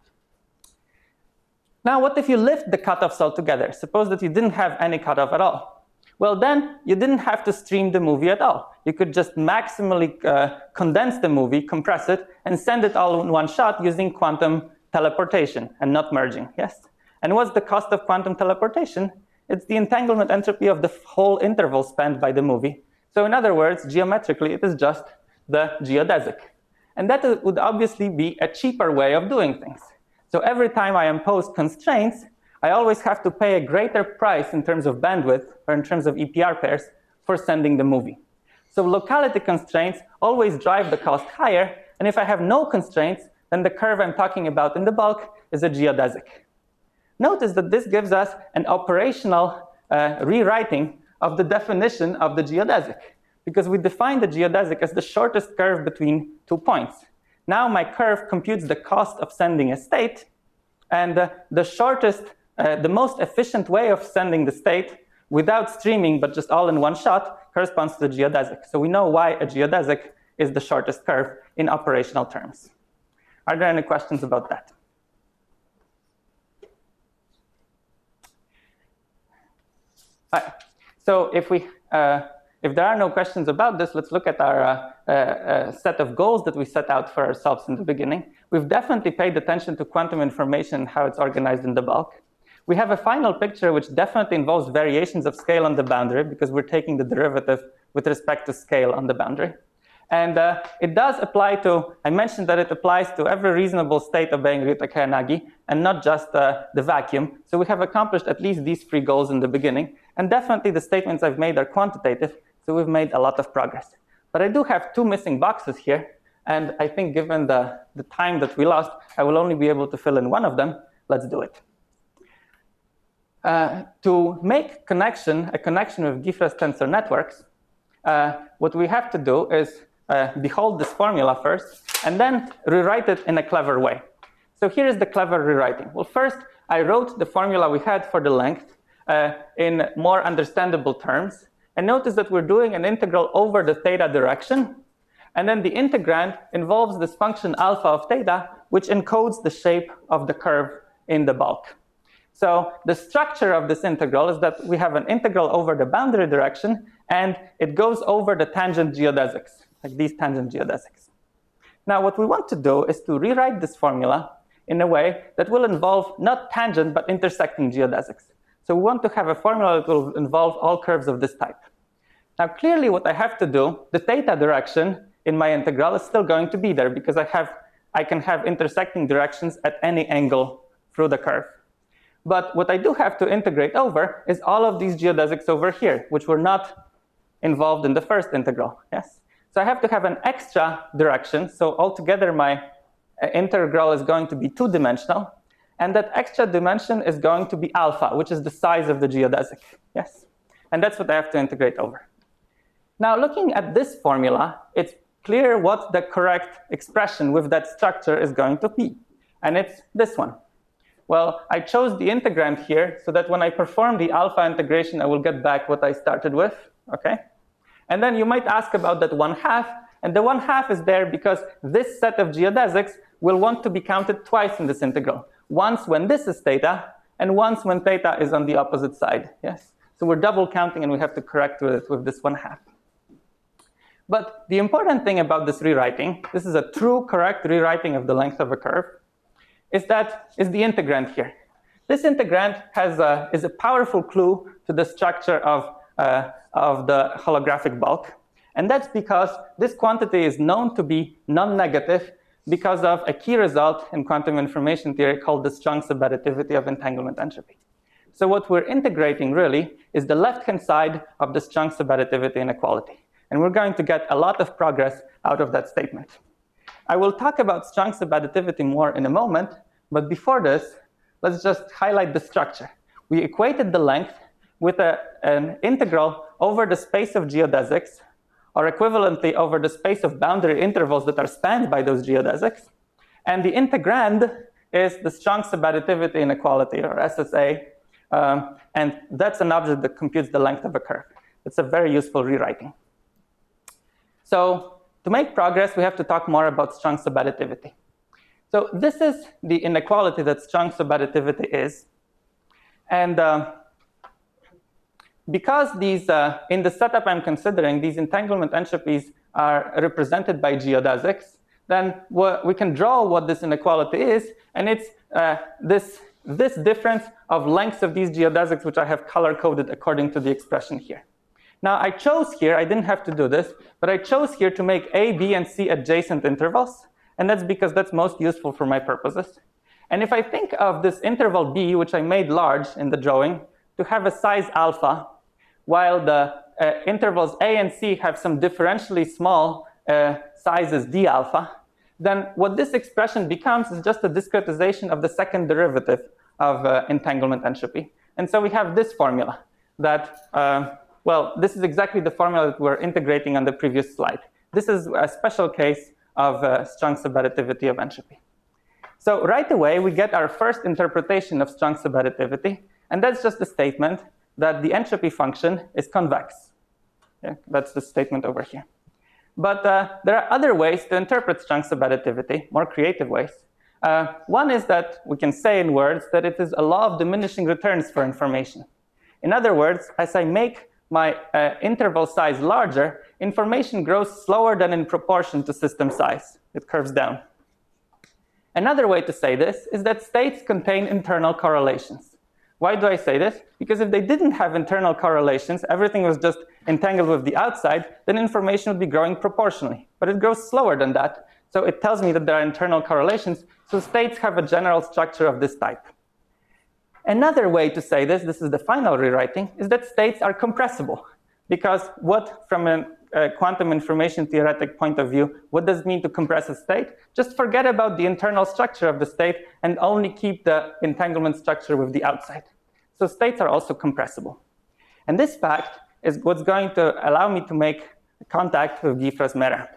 Now, what if you lift the cutoffs altogether? Suppose that you didn't have any cutoff at all. Well, then you didn't have to stream the movie at all. You could just maximally uh, condense the movie, compress it, and send it all in one shot using quantum teleportation and not merging, yes? And what's the cost of quantum teleportation? It's the entanglement entropy of the whole interval spanned by the movie. So in other words, geometrically, it is just the geodesic. And that would obviously be a cheaper way of doing things. So every time I impose constraints, I always have to pay a greater price in terms of bandwidth or in terms of E P R pairs for sending the movie. So locality constraints always drive the cost higher. And if I have no constraints, then the curve I'm talking about in the bulk is a geodesic. Notice that this gives us an operational uh, rewriting of the definition of the geodesic, because we define the geodesic as the shortest curve between two points. Now my curve computes the cost of sending a state, and uh, the shortest, uh, the most efficient way of sending the state without streaming, but just all in one shot, corresponds to the geodesic. So we know why a geodesic is the shortest curve in operational terms. Are there any questions about that? All right. So if we, uh, if there are no questions about this, let's look at our uh, uh, uh, set of goals that we set out for ourselves in the beginning. We've definitely paid attention to quantum information and how it's organized in the bulk. We have a final picture which definitely involves variations of scale on the boundary, because we're taking the derivative with respect to scale on the boundary. And uh, it does apply to, I mentioned that it applies to every reasonable state obeying Ryuta-Kayanagi, and not just uh, the vacuum. So we have accomplished at least these three goals in the beginning. And definitely the statements I've made are quantitative, so we've made a lot of progress. But I do have two missing boxes here. And I think given the, the time that we lost, I will only be able to fill in one of them. Let's do it. Uh, to make connection, a connection with Gifres tensor networks, uh, what we have to do is Uh, behold this formula first, and then rewrite it in a clever way. So here is the clever rewriting. Well, first, I wrote the formula we had for the length uh, in more understandable terms. And notice that we're doing an integral over the theta direction. And then the integrand involves this function alpha of theta, which encodes the shape of the curve in the bulk. So the structure of this integral is that we have an integral over the boundary direction, and it goes over the tangent geodesics, like these tangent geodesics. Now, what we want to do is to rewrite this formula in a way that will involve not tangent, but intersecting geodesics. So we want to have a formula that will involve all curves of this type. Now, clearly, what I have to do, the theta direction in my integral is still going to be there, because I, have, I can have intersecting directions at any angle through the curve. But what I do have to integrate over is all of these geodesics over here, which were not involved in the first integral, yes? So I have to have an extra direction. So altogether, my integral is going to be two-dimensional. And that extra dimension is going to be alpha, which is the size of the geodesic. Yes? And that's what I have to integrate over. Now, looking at this formula, it's clear what the correct expression with that structure is going to be. And it's this one. Well, I chose the integrand here so that when I perform the alpha integration, I will get back what I started with. Okay? And then you might ask about that one half, and the one half is there because this set of geodesics will want to be counted twice in this integral. Once when this is theta, and once when theta is on the opposite side, yes? So we're double counting, and we have to correct with it with this one half. But the important thing about this rewriting, this is a true correct rewriting of the length of a curve, is that is the integrand here. This integrand has a, is a powerful clue to the structure of uh, of the holographic bulk. And that's because this quantity is known to be non-negative because of a key result in quantum information theory called the strong subadditivity of entanglement entropy. So what we're integrating really is the left-hand side of the strong subadditivity inequality. And we're going to get a lot of progress out of that statement. I will talk about strong subadditivity more in a moment, but before this, let's just highlight the structure. We equated the length with a, an integral over the space of geodesics, or equivalently over the space of boundary intervals that are spanned by those geodesics. And the integrand is the strong subadditivity inequality, or S S A, um, and that's an object that computes the length of a curve. It's a very useful rewriting. So to make progress, we have to talk more about strong subadditivity. So this is the inequality that strong subadditivity is. And uh, because these, uh, in the setup I'm considering, these entanglement entropies are represented by geodesics, then we can draw what this inequality is, and it's uh, this, this difference of lengths of these geodesics, which I have color-coded according to the expression here. Now, I chose here, I didn't have to do this, but I chose here to make A, B, and C adjacent intervals, and that's because that's most useful for my purposes. And if I think of this interval B, which I made large in the drawing, to have a size alpha, while the uh, intervals A and C have some differentially small uh, sizes d alpha, then what this expression becomes is just a discretization of the second derivative of uh, entanglement entropy. And so we have this formula that, uh, well, this is exactly the formula that we're integrating on the previous slide. This is a special case of uh, strong subadditivity of entropy. So right away, we get our first interpretation of strong subadditivity, and that's just a statement that the entropy function is convex. Yeah, that's the statement over here. But uh, there are other ways to interpret strong subadditivity, more creative ways. Uh, one is that we can say in words that it is a law of diminishing returns for information. In other words, as I make my uh, interval size larger, information grows slower than in proportion to system size. It curves down. Another way to say this is that states contain internal correlations. Why do I say this? Because if they didn't have internal correlations, everything was just entangled with the outside, then information would be growing proportionally. But it grows slower than that, so it tells me that there are internal correlations, so states have a general structure of this type. Another way to say this, this is the final rewriting, is that states are compressible. Because what, from a uh, quantum information theoretic point of view, what does it mean to compress a state? Just forget about the internal structure of the state and only keep the entanglement structure with the outside. So states are also compressible. And this fact is what's going to allow me to make contact with Giffra's Mera.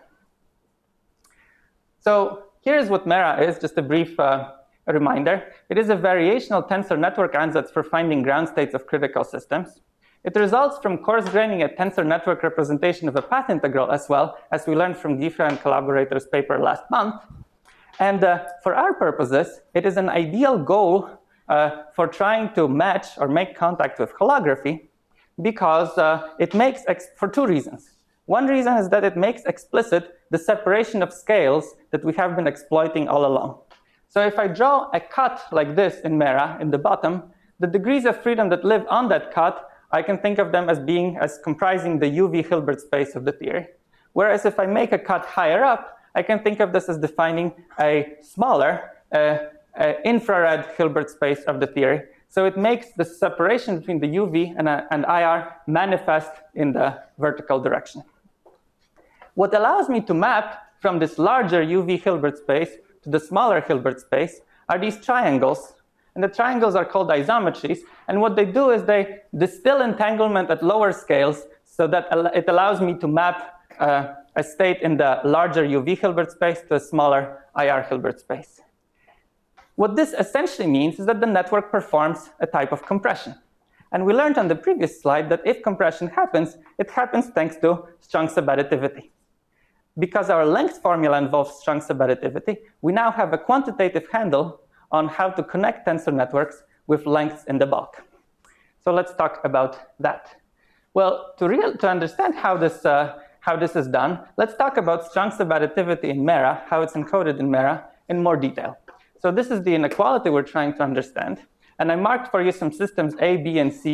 So here's what Mera is, just a brief uh, reminder. It is a variational tensor network ansatz for finding ground states of critical systems. It results from coarse-graining a tensor network representation of a path integral as well, as we learned from Giffra and collaborators' paper last month. And uh, for our purposes, it is an ideal goal uh, for trying to match or make contact with holography, because uh, it makes, ex for two reasons. One reason is that it makes explicit the separation of scales that we have been exploiting all along. So if I draw a cut like this in Mera, in the bottom, the degrees of freedom that live on that cut, I can think of them as being, as comprising the U V Hilbert space of the theory. Whereas if I make a cut higher up, I can think of this as defining a smaller uh, uh, infrared Hilbert space of the theory. So it makes the separation between the U V and, uh, and I R manifest in the vertical direction. What allows me to map from this larger U V Hilbert space to the smaller Hilbert space are these triangles. And the triangles are called isometries. And what they do is they distill entanglement at lower scales so that it allows me to map uh, a state in the larger U V Hilbert space to a smaller I R Hilbert space. What this essentially means is that the network performs a type of compression. And we learned on the previous slide that if compression happens, it happens thanks to strong subadditivity. Because our length formula involves strong subadditivity, we now have a quantitative handle on how to connect tensor networks with lengths in the bulk. So let's talk about that. Well, to, real, to understand how this, uh, how this is done, let's talk about strong subadditivity in Mera, how it's encoded in Mera, in more detail. So this is the inequality we're trying to understand. And I marked for you some systems A, B, and C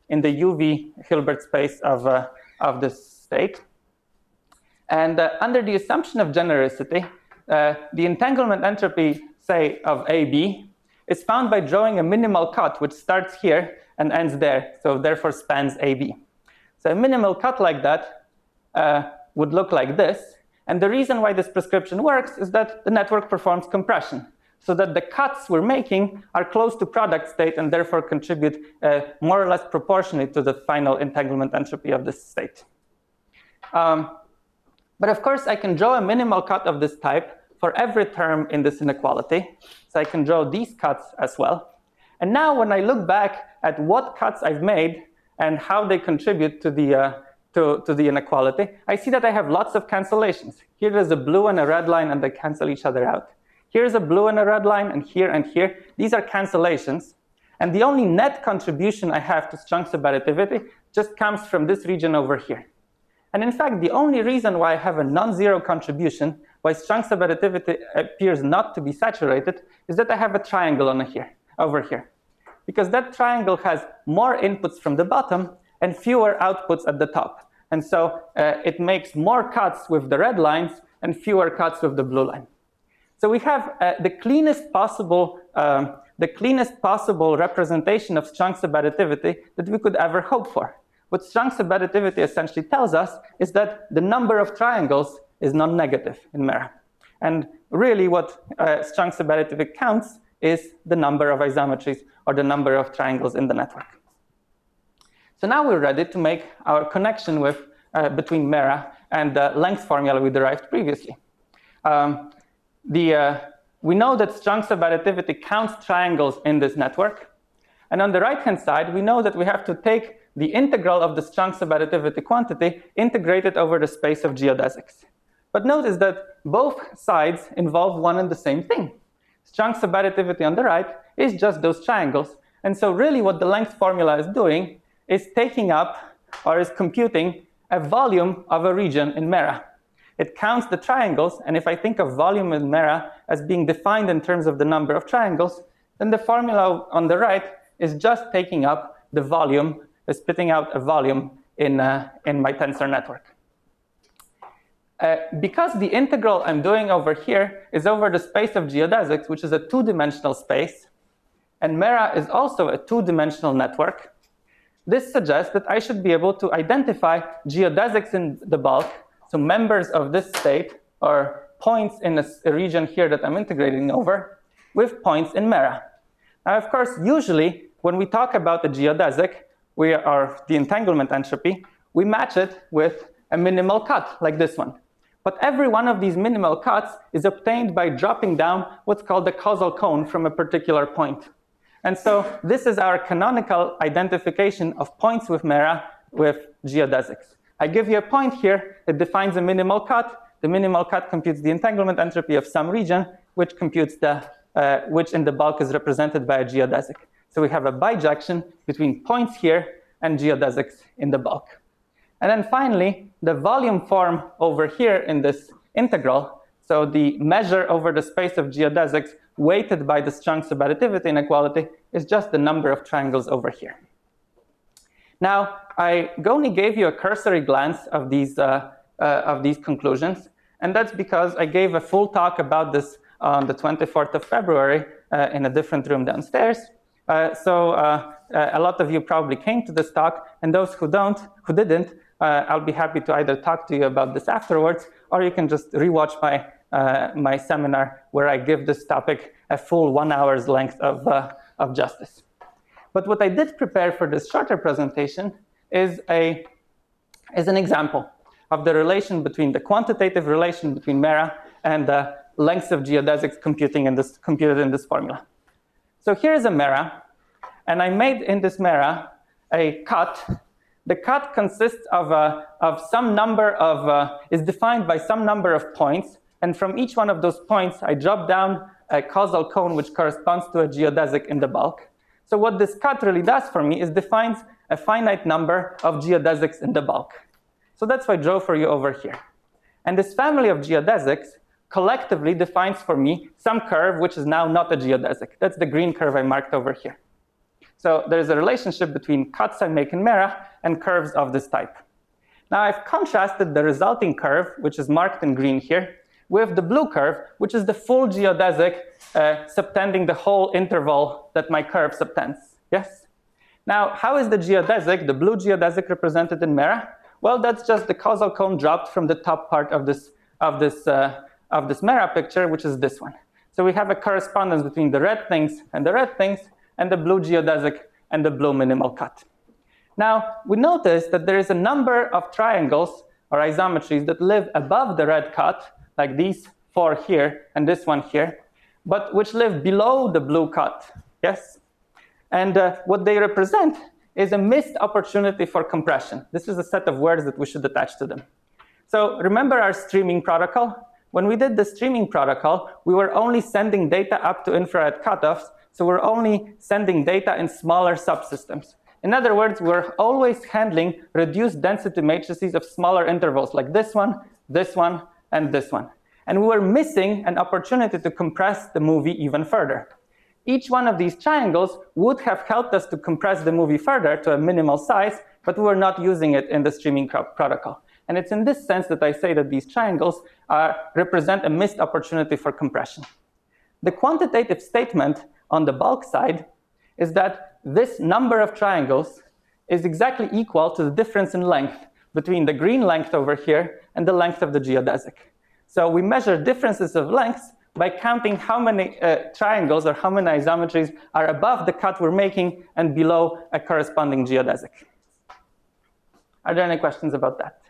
in the U V Hilbert space of, uh, of this state. And uh, under the assumption of genericity, uh, the entanglement entropy, say, of A B is found by drawing a minimal cut, which starts here and ends there, so therefore spans A B. So a minimal cut like that uh, would look like this. And the reason why this prescription works is that the network performs compression, so that the cuts we're making are close to product state and therefore contribute uh, more or less proportionally to the final entanglement entropy of this state. Um, but of course, I can draw a minimal cut of this type for every term in this inequality. So I can draw these cuts as well. And now when I look back at what cuts I've made and how they contribute to the, uh, to, to the inequality, I see that I have lots of cancellations. Here is a blue and a red line, and they cancel each other out. Here's a blue and a red line, and here and here. These are cancellations. And the only net contribution I have to strong subadditivity just comes from this region over here. And in fact, the only reason why I have a non-zero contribution, why strong subadditivity appears not to be saturated, is that I have a triangle on here, over here. Because that triangle has more inputs from the bottom and fewer outputs at the top. And so uh, it makes more cuts with the red lines and fewer cuts with the blue line. So we have uh, the cleanest possible, um, the cleanest possible representation of strong subadditivity that we could ever hope for. What strong subadditivity essentially tells us is that the number of triangles is non-negative in Mera. And really what uh, strong subadditivity counts is the number of isometries or the number of triangles in the network. So now we're ready to make our connection with, uh, between Mera and the length formula we derived previously. Um, the, uh, we know that strong subadditivity counts triangles in this network. And on the right-hand side, we know that we have to take the integral of the strong subadditivity quantity integrated over the space of geodesics. But notice that both sides involve one and the same thing. Strong subadditivity on the right is just those triangles. And so really what the length formula is doing is taking up or is computing a volume of a region in Mera. It counts the triangles, and if I think of volume in Mera as being defined in terms of the number of triangles, then the formula on the right is just taking up the volume, is spitting out a volume in, uh, in my tensor network. Uh, because the integral I'm doing over here is over the space of geodesics, which is a two-dimensional space, and Mera is also a two-dimensional network, this suggests that I should be able to identify geodesics in the bulk, so members of this state, or points in a, a region here that I'm integrating over, with points in Mera. Now, of course, usually when we talk about the geodesic, we are the entanglement entropy, we match it with a minimal cut, like this one. But every one of these minimal cuts is obtained by dropping down what's called the causal cone from a particular point. And so this is our canonical identification of points with Mera with geodesics. I give you a point here, it defines a minimal cut. The minimal cut computes the entanglement entropy of some region, which computes the, uh, which in the bulk is represented by a geodesic. So we have a bijection between points here and geodesics in the bulk. And then finally, the volume form over here in this integral, so the measure over the space of geodesics weighted by the strong subadditivity inequality, is just the number of triangles over here. Now, I only gave you a cursory glance of these, uh, uh, of these conclusions, and that's because I gave a full talk about this on the twenty-fourth of February uh, in a different room downstairs. Uh, so uh, uh, a lot of you probably came to this talk, and those who don't, who didn't, uh, I'll be happy to either talk to you about this afterwards, or you can just rewatch my uh, my seminar where I give this topic a full one hour's length of uh, of justice. But what I did prepare for this shorter presentation is a is an example of the relation between the quantitative relation between Mera and the lengths of geodesics computing in this computed in this formula. So here is a Mera, and I made in this Mera a cut. The cut consists of, a, of some number of, uh, is defined by some number of points, and from each one of those points, I drop down a causal cone which corresponds to a geodesic in the bulk. So what this cut really does for me is defines a finite number of geodesics in the bulk. So that's what I drew for you over here. And this family of geodesics collectively defines for me some curve which is now not a geodesic. That's the green curve I marked over here. So there's a relationship between cuts I make in Mera and curves of this type. Now I've contrasted the resulting curve, which is marked in green here, with the blue curve, which is the full geodesic uh, subtending the whole interval that my curve subtends. Yes? Now, how is the geodesic, the blue geodesic, represented in Mera? Well, that's just the causal cone dropped from the top part of this, of this, uh, of this Mera picture, which is this one. So we have a correspondence between the red things and the red things, and the blue geodesic and the blue minimal cut. Now, we notice that there is a number of triangles or isometries that live above the red cut, like these four here and this one here, but which live below the blue cut, yes? And uh, what they represent is a missed opportunity for compression. This is a set of words that we should attach to them. So remember our streaming protocol? When we did the streaming protocol, we were only sending data up to infrared cutoffs, so we're only sending data in smaller subsystems. In other words, we're always handling reduced density matrices of smaller intervals, like this one, this one, and this one. And we were missing an opportunity to compress the movie even further. Each one of these triangles would have helped us to compress the movie further to a minimal size, but we were not using it in the streaming protocol. And it's in this sense that I say that these triangles are, represent a missed opportunity for compression. The quantitative statement on the bulk side is that this number of triangles is exactly equal to the difference in length between the green length over here and the length of the geodesic. So we measure differences of lengths by counting how many uh, triangles or how many isometries are above the cut we're making and below a corresponding geodesic. Are there any questions about that?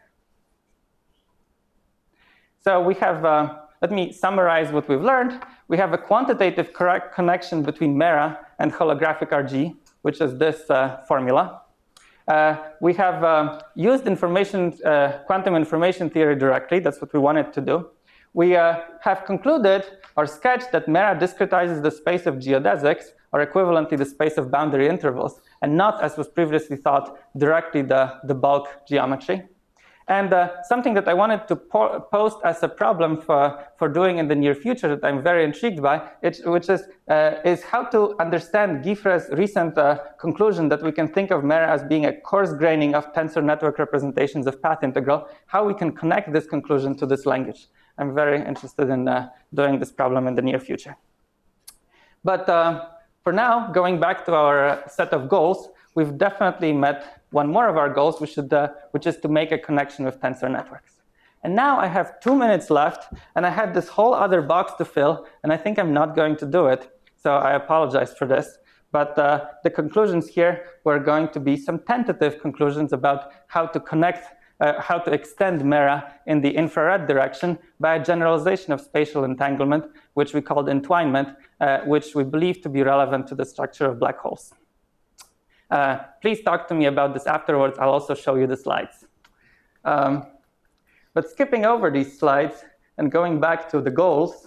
So we have, uh, let me summarize what we've learned. We have a quantitative correct connection between Mera and holographic R G, which is this uh, formula. Uh, we have uh, used information, uh, quantum information theory directly. That's what we wanted to do. We uh, have concluded or sketched that Mera discretizes the space of geodesics, or equivalently the space of boundary intervals, and not, as was previously thought, directly the, the bulk geometry. And uh, something that I wanted to po post as a problem for, for doing in the near future that I'm very intrigued by, it, which is, uh, is how to understand Giffre's recent uh, conclusion that we can think of Mera as being a coarse graining of tensor network representations of path integral, how we can connect this conclusion to this language. I'm very interested in uh, doing this problem in the near future. But uh, for now, going back to our set of goals, we've definitely met one more of our goals, which, should, uh, which is to make a connection with tensor networks. And now I have two minutes left, and I had this whole other box to fill, and I think I'm not going to do it, so I apologize for this. But uh, the conclusions here were going to be some tentative conclusions about how to connect, uh, how to extend Mera in the infrared direction by a generalization of spatial entanglement, which we called entwinement, uh, which we believe to be relevant to the structure of black holes. Uh, please talk to me about this afterwards. I'll also show you the slides. Um, but skipping over these slides and going back to the goals,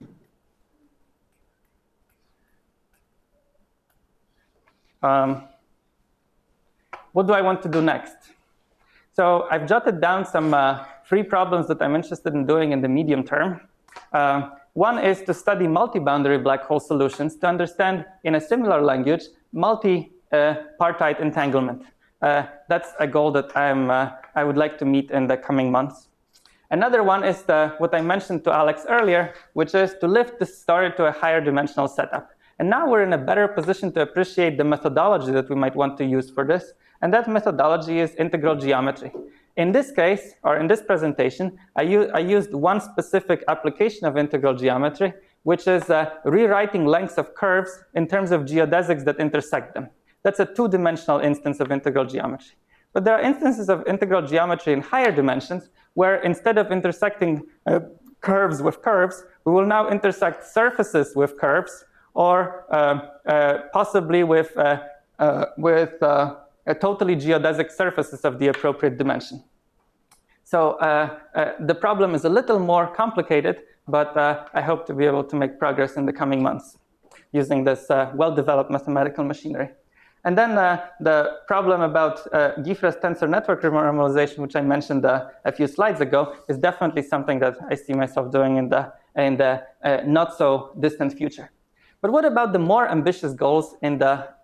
um, what do I want to do next? So I've jotted down some uh, free problems that I'm interested in doing in the medium term. Uh, one is to study multi-boundary black hole solutions to understand, in a similar language, multi Uh, partite entanglement. Uh, that's a goal that I'm, uh, I would like to meet in the coming months. Another one is the, what I mentioned to Alex earlier, which is to lift the story to a higher dimensional setup. And now we're in a better position to appreciate the methodology that we might want to use for this. And that methodology is integral geometry. In this case, or in this presentation, I, I used one specific application of integral geometry, which is uh, rewriting lengths of curves in terms of geodesics that intersect them. That's a two-dimensional instance of integral geometry. But there are instances of integral geometry in higher dimensions where instead of intersecting uh, curves with curves, we will now intersect surfaces with curves, or uh, uh, possibly with, uh, uh, with uh, a totally geodesic surfaces of the appropriate dimension. So uh, uh, the problem is a little more complicated, but uh, I hope to be able to make progress in the coming months using this uh, well-developed mathematical machinery. And then uh, the problem about uh, Giffre's tensor network renormalization, which I mentioned uh, a few slides ago, is definitely something that I see myself doing in the, in the uh, not so distant future. But what about the more ambitious goals in the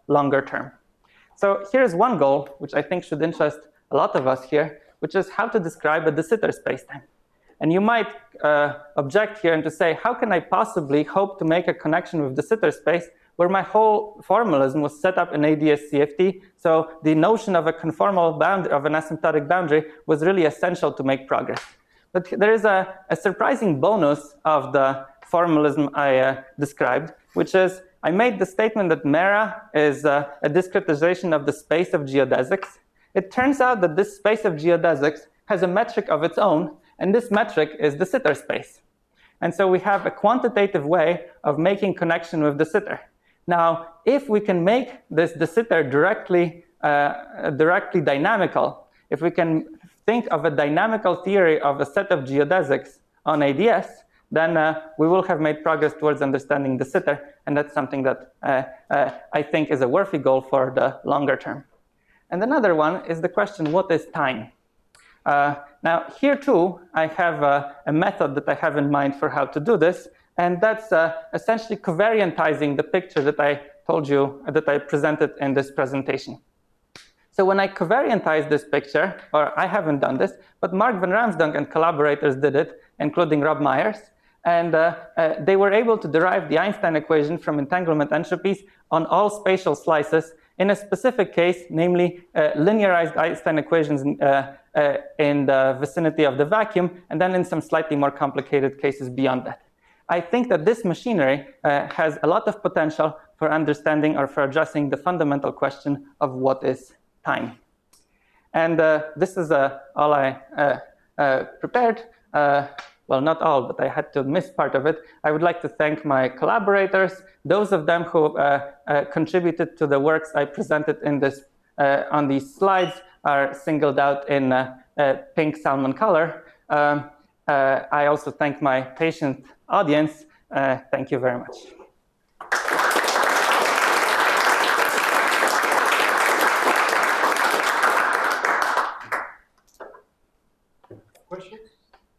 longer term. So here's one goal, which I think should interest a lot of us here, which is how to describe a de Sitter spacetime. And you might uh, object here and to say, how can I possibly hope to make a connection with de Sitter space where my whole formalism was set up in A D S C F T? So the notion of a conformal boundary, of an asymptotic boundary, was really essential to make progress. But there is a, a surprising bonus of the formalism I uh, described, which is I made the statement that Mera is uh, a discretization of the space of geodesics. It turns out that this space of geodesics has a metric of its own, and this metric is de Sitter space. And so we have a quantitative way of making connection with de Sitter. Now, if we can make this de Sitter directly, uh, directly dynamical, if we can think of a dynamical theory of a set of geodesics on A D S, then uh, we will have made progress towards understanding de Sitter, and that's something that uh, uh, I think is a worthy goal for the longer term. And another one is the question, what is time? Uh, now, here too, I have uh, a method that I have in mind for how to do this, and that's uh, essentially covariantizing the picture that I told you, uh, that I presented in this presentation. So when I covariantize this picture, or I haven't done this, but Mark van Ramsdonk and collaborators did it, including Rob Myers, and uh, uh, they were able to derive the Einstein equation from entanglement entropies on all spatial slices in a specific case, namely uh, linearized Einstein equations in, uh, uh, in the vicinity of the vacuum, and then in some slightly more complicated cases beyond that. I think that this machinery uh, has a lot of potential for understanding or for addressing the fundamental question of what is time. And uh, this is uh, all I uh, uh, prepared. Uh, well, not all, but I had to miss part of it. I would like to thank my collaborators, those of them who uh, uh, contributed to the works I presented in this, uh, on these slides are singled out in uh, uh, pink salmon color. Um, uh, I also thank my patient audience. Uh, thank you very much. Questions?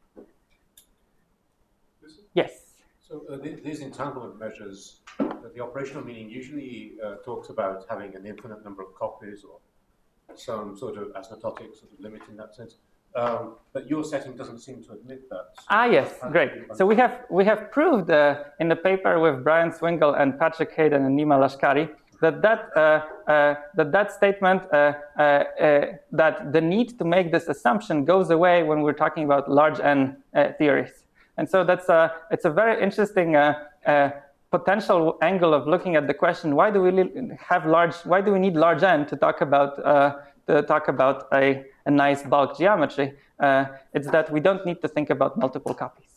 Yes. So uh, th these entanglement measures, uh, the operational meaning usually uh, talks about having an infinite number of copies or some sort of asymptotic sort of limit in that sense. Um, but your setting doesn't seem to admit that. Ah, yes, great. So we have we have proved uh, in the paper with Brian Swingle and Patrick Hayden and Nima Lashkari that that uh, uh, that that statement uh, uh, uh, that the need to make this assumption goes away when we're talking about large N uh, theories. And so that's a, it's a very interesting uh, uh, potential angle of looking at the question: why do we have large? Why do we need large N to talk about uh, to talk about a, a nice bulk geometry? Uh, it's that we don't need to think about multiple copies.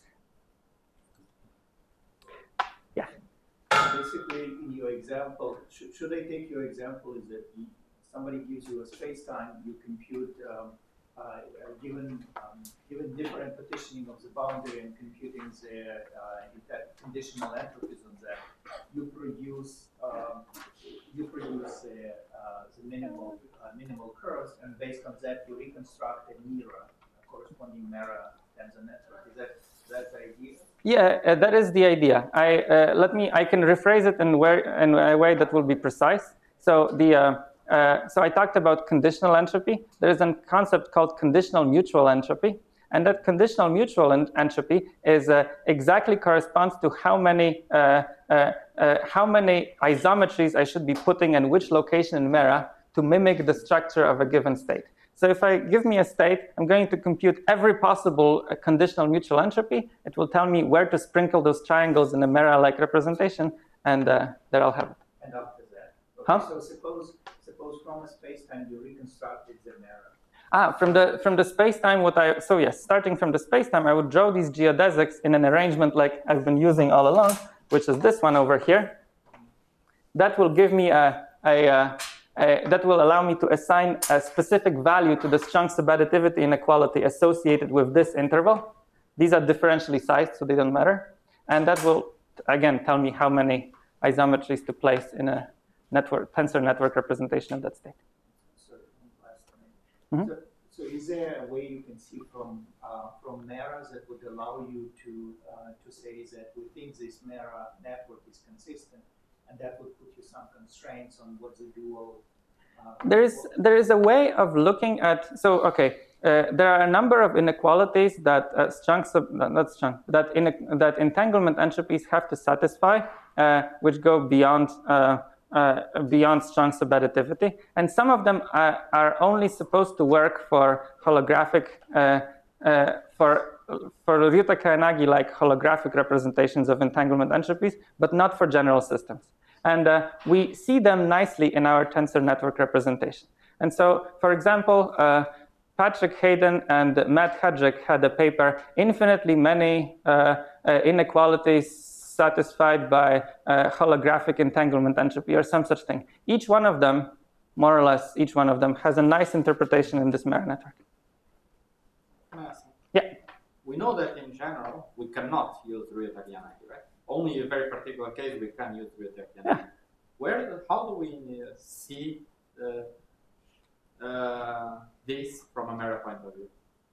Yeah. Basically, in your example, should, should I take your example? Is that you, somebody gives you a space-time, you compute. Um, Uh, given um, given different partitioning of the boundary and computing the uh, conditional entropies on that, you produce um, you produce the, uh, the minimal uh, minimal curves, and based on that, you reconstruct a mirror, a corresponding mirror tensor network. Is that that the idea? Yeah, uh, that is the idea. I uh, let me I can rephrase it in, where, in a way that will be precise. So the uh, Uh, so I talked about conditional entropy. There is a concept called conditional mutual entropy, and that conditional mutual en entropy is uh, exactly corresponds to how many uh, uh, uh, how many isometries I should be putting in which location in Mera to mimic the structure of a given state. So if I give me a state, I'm going to compute every possible uh, conditional mutual entropy. It will tell me where to sprinkle those triangles in a Mera-like representation, and uh, there I'll have it. And after that, okay, huh? so suppose. Suppose from a space-time you reconstructed the mirror. Ah, from the from the space-time, what I so yes, starting from the space-time, I would draw these geodesics in an arrangement like I've been using all along, which is this one over here. That will give me a, a, a, a that will allow me to assign a specific value to the strong subadditivity inequality associated with this interval. These are differentially sized, so they don't matter, and that will again tell me how many isometries to place in a network, tensor network representation of that state. So, last mm-hmm. so, so is there a way you can see from uh, from Mera that would allow you to uh, to say that we think this Mera network is consistent, and that would put you some constraints on what's a dual. Uh, There is there is a way of looking at, so okay, uh, there are a number of inequalities that uh, strong sub, not strong, that in, that entanglement entropies have to satisfy, uh, which go beyond uh, uh, beyond strong subadditivity, and some of them are, are only supposed to work for holographic uh, uh, for for Ryuta-Kayanagi like holographic representations of entanglement entropies, but not for general systems. And uh, we see them nicely in our tensor network representation. And so, for example, uh, Patrick Hayden and Matt Hedrick had a paper, Infinitely Many uh, uh, Inequalities Satisfied by uh, Holographic Entanglement Entropy, or some such thing. Each one of them, more or less, each one of them has a nice interpretation in this Mera network. Yeah. We know that in general, we cannot use Ryuta-Kayanagi, right? Only in a very particular case we can use Ryuta-Kayanagi. Yeah. Where, how do we uh, see uh, uh, this from a Mera point of view?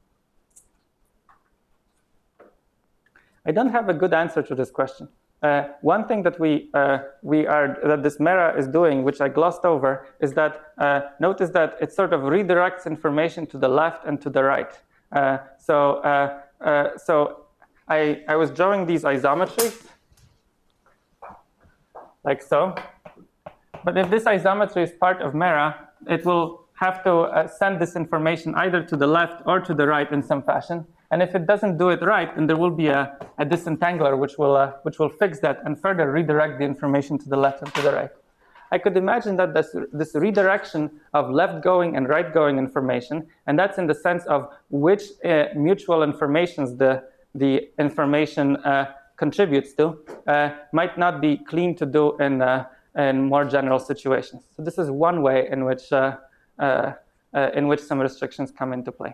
I don't have a good answer to this question. Uh, one thing that we uh, we are that this Mera is doing, which I glossed over, is that uh, notice that it sort of redirects information to the left and to the right. Uh, so uh, uh, so I I was drawing these isometries like so. But if this isometry is part of Mera, it will have to uh, send this information either to the left or to the right in some fashion. And if it doesn't do it right, then there will be a, a disentangler which will uh, which will fix that and further redirect the information to the left and to the right. I could imagine that this, this redirection of left-going and right-going information, and that's in the sense of which uh, mutual informations the the information uh, contributes to, uh, might not be clean to do in uh, in more general situations. So this is one way in which uh, uh, uh, in which some restrictions come into play.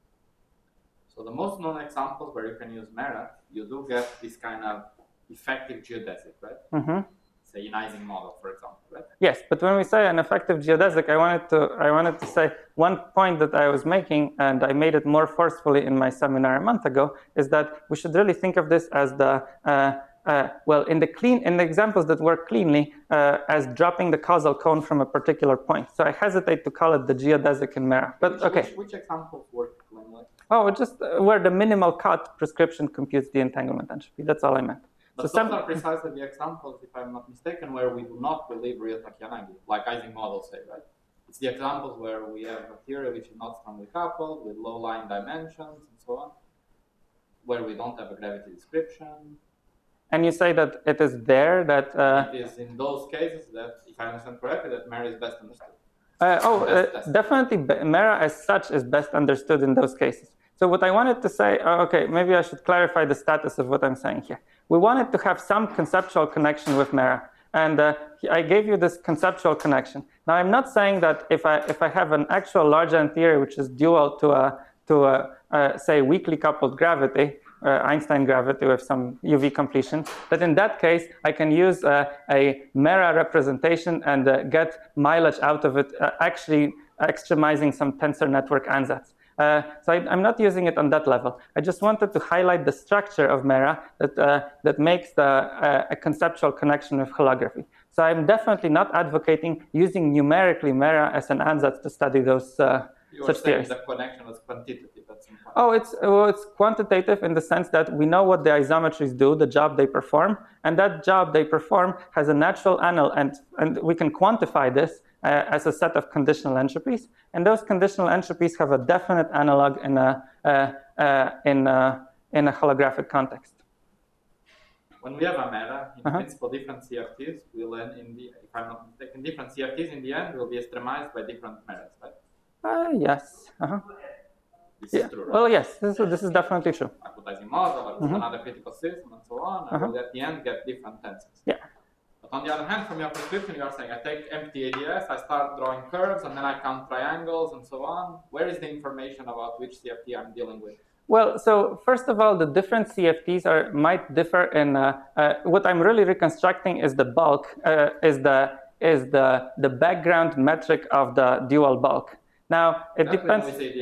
So the most known examples where you can use Mera, you do get this kind of effective geodesic, right? Mm-hmm. Say ionizing model, for example, right? Yes, but when we say an effective geodesic, I wanted to I wanted to say one point that I was making, and I made it more forcefully in my seminar a month ago, is that we should really think of this as the uh, uh, well, in the clean in the examples that work cleanly, uh, as dropping the causal cone from a particular point. So I hesitate to call it the geodesic in Mera, but which, okay. Which, which examples work cleanly? Oh, just uh, where the minimal cut prescription computes the entanglement entropy. That's all I meant. But so those some, are precisely the examples, if I'm not mistaken, where we do not believe Ryuta-Kayanagi, like Ising models say, right? It's the examples where we have a theory which is not strongly coupled, with low line dimensions, and so on, where we don't have a gravity description. And you say that it is there that... Uh, it is in those cases that, if I understand correctly, that Mera is best understood. Uh, oh, best uh, definitely Mera as such is best understood in those cases. So what I wanted to say, uh, okay, maybe I should clarify the status of what I'm saying here. We wanted to have some conceptual connection with Mera, and uh, I gave you this conceptual connection. Now, I'm not saying that if I if I have an actual large N theory which is dual to a to a uh, say weakly coupled gravity, uh, Einstein gravity with some U V completion, that in that case I can use uh, a Mera representation and uh, get mileage out of it, uh, actually extremizing some tensor network ansatz. Uh, so I, I'm not using it on that level. I just wanted to highlight the structure of Mera that uh, that makes the, uh, a conceptual connection with holography. So I'm definitely not advocating using numerically Mera as an ansatz to study those uh, You such were saying theories. the connection was quantitative at some point. Oh, it's well, it's quantitative in the sense that we know what the isometries do, the job they perform, and that job they perform has a natural anal, and and we can quantify this Uh, as a set of conditional entropies, and those conditional entropies have a definite analog in a uh, uh, in a, in a holographic context. When we have a Mera, in Uh-huh. principle, different C F Ts will end in the, if I'm not mistaken, different C F Ts in the end will be extremized by different Meras, right? Uh, yes. Uh-huh. This Yeah. is true, right? Well, yes. This is this is definitely true. I put Ising model, I put Mhm. another critical system, and so on, and Uh-huh. will at the end get different tensors. Yeah. But on the other hand, from your prescription, you are saying I take empty A D S, I start drawing curves, and then I count triangles and so on. Where is the information about which C F T I'm dealing with? Well, so first of all, the different C F Ts are might differ in uh, uh, what I'm really reconstructing is the bulk, uh, is the is the the background metric of the dual bulk. Now it That's depends. with A D S. If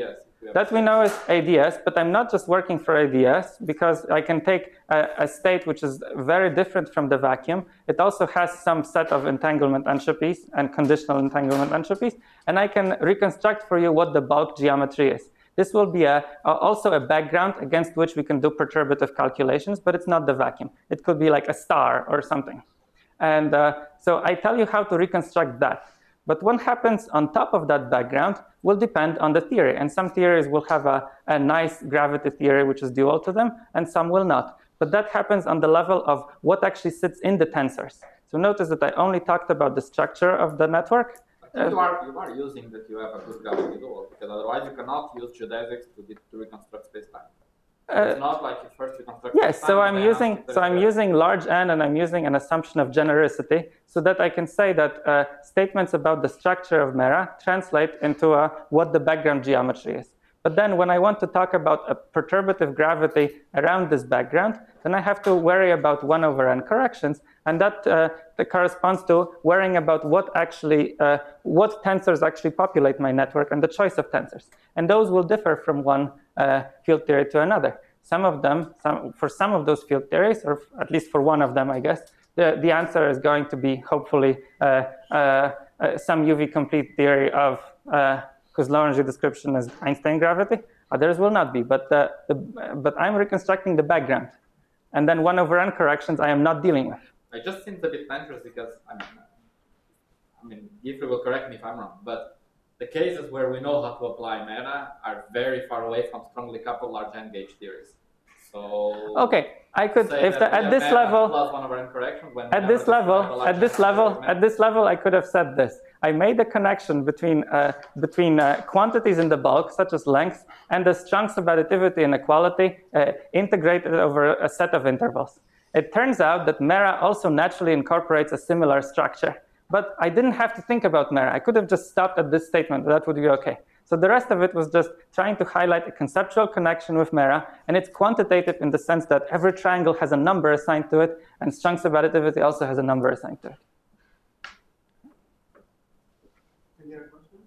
That we know is A D S, but I'm not just working for A D S because I can take a, a state which is very different from the vacuum. It also has some set of entanglement entropies and conditional entanglement entropies, and I can reconstruct for you what the bulk geometry is. This will be a, also a background against which we can do perturbative calculations, but it's not the vacuum. It could be like a star or something. And uh, so I tell you how to reconstruct that. But what happens on top of that background will depend on the theory. And some theories will have a, a nice gravity theory which is dual to them, and some will not. But that happens on the level of what actually sits in the tensors. So notice that I only talked about the structure of the network. I think you are, you are using that you have a good gravity dual, because otherwise you cannot use geodesics to, to reconstruct space-time. It's not like you first reconstruct. Yes, so I'm using so I'm using large N, and I'm using an assumption of genericity, so that I can say that uh, statements about the structure of Mera translate into uh, what the background geometry is. But then when I want to talk about a perturbative gravity around this background, then I have to worry about one over N corrections, and that, uh, that corresponds to worrying about what actually uh, what tensors actually populate my network and the choice of tensors. And those will differ from one uh, field theory to another. Some of them, some, for some of those field theories, or at least for one of them, I guess, the, the answer is going to be hopefully uh, uh, uh, some U V complete theory of uh, because Lorentz description is Einstein gravity. Others will not be, but the, the, but I'm reconstructing the background, and then one over N corrections I am not dealing with. It just seems a bit dangerous because I mean, I mean, Geoffrey will correct me if I'm wrong, but the cases where we know how to apply Mera are very far away from strongly coupled large N gauge theories. So okay, I could if the, at this level plus one over N correction when at this level at this level at this level I could have said this. I made a connection between uh, between uh, quantities in the bulk, such as length, and the chunks of additivity inequality uh, integrated over a set of intervals. It turns out that Mera also naturally incorporates a similar structure. But I didn't have to think about Mera. I could have just stopped at this statement. That would be OK. So the rest of it was just trying to highlight a conceptual connection with Mera. And it's quantitative in the sense that every triangle has a number assigned to it, and chunks of additivity also has a number assigned to it. Any other questions?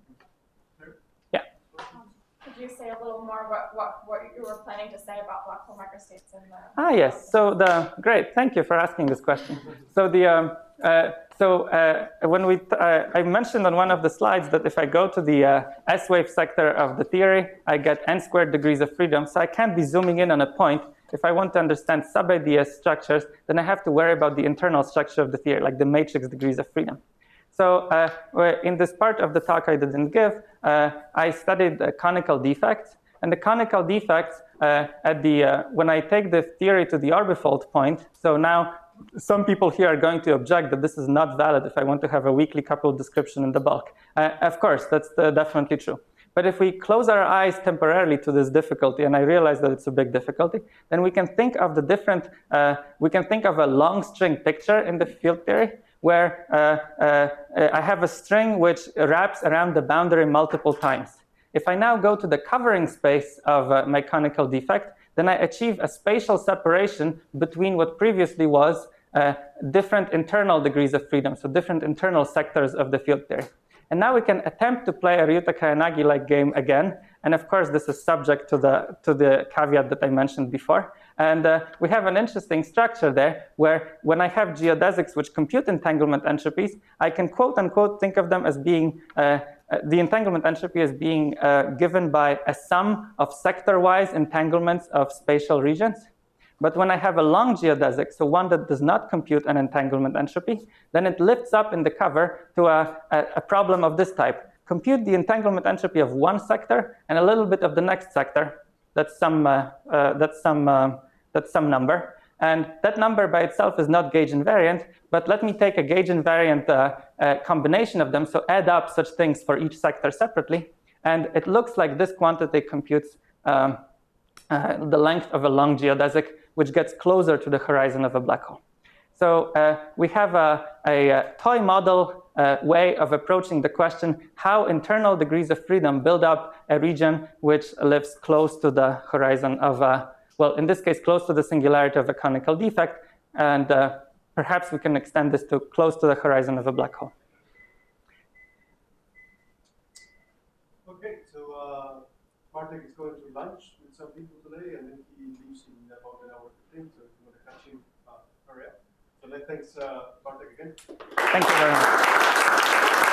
Yeah. Could you say a little more what, what, what you were planning to say about black hole microstates in the... Ah, yes. So the great. Thank you for asking this question. So the um, uh, so uh, when we uh, I mentioned on one of the slides that if I go to the uh, S-wave sector of the theory, I get n squared degrees of freedom. So I can't be zooming in on a point. If I want to understand sub-ideas structures, then I have to worry about the internal structure of the theory, like the matrix degrees of freedom. So uh, in this part of the talk I didn't give, uh, I studied uh, conical defects. And the conical defects, uh, at the uh, when I take the theory to the orbifold point, so now some people here are going to object that this is not valid if I want to have a weakly coupled description in the bulk. Uh, of course, that's uh, definitely true. But if we close our eyes temporarily to this difficulty, and I realize that it's a big difficulty, then we can think of the different, uh, we can think of a long string picture in the field theory, where uh, uh, I have a string which wraps around the boundary multiple times. If I now go to the covering space of uh, my conical defect, then I achieve a spatial separation between what previously was uh, different internal degrees of freedom, so different internal sectors of the field theory. And now we can attempt to play a Ryuta-Kayanagi-like game again. And of course, this is subject to the, to the caveat that I mentioned before. And uh, we have an interesting structure there where when I have geodesics which compute entanglement entropies, I can quote unquote think of them as being, uh, uh, the entanglement entropy as being uh, given by a sum of sector-wise entanglements of spatial regions. But when I have a long geodesic, so one that does not compute an entanglement entropy, then it lifts up in the cover to a, a, a problem of this type. Compute the entanglement entropy of one sector and a little bit of the next sector. That's some, uh, uh, that's some, uh, that's some number. And that number by itself is not gauge invariant, but let me take a gauge invariant uh, uh, combination of them, so add up such things for each sector separately. And it looks like this quantity computes um, uh, the length of a long geodesic, which gets closer to the horizon of a black hole. So uh, we have a, a, a toy model uh, way of approaching the question how internal degrees of freedom build up a region which lives close to the horizon of a, well, in this case, close to the singularity of a conical defect, and uh, perhaps we can extend this to close to the horizon of a black hole. Okay, so uh, part Bartek is going to lunch with some people today, and then he leaves in about an hour fifteen. So if you want to catch him, uh, hurry up. So let's thanks uh, Bartek again. Thank you very much.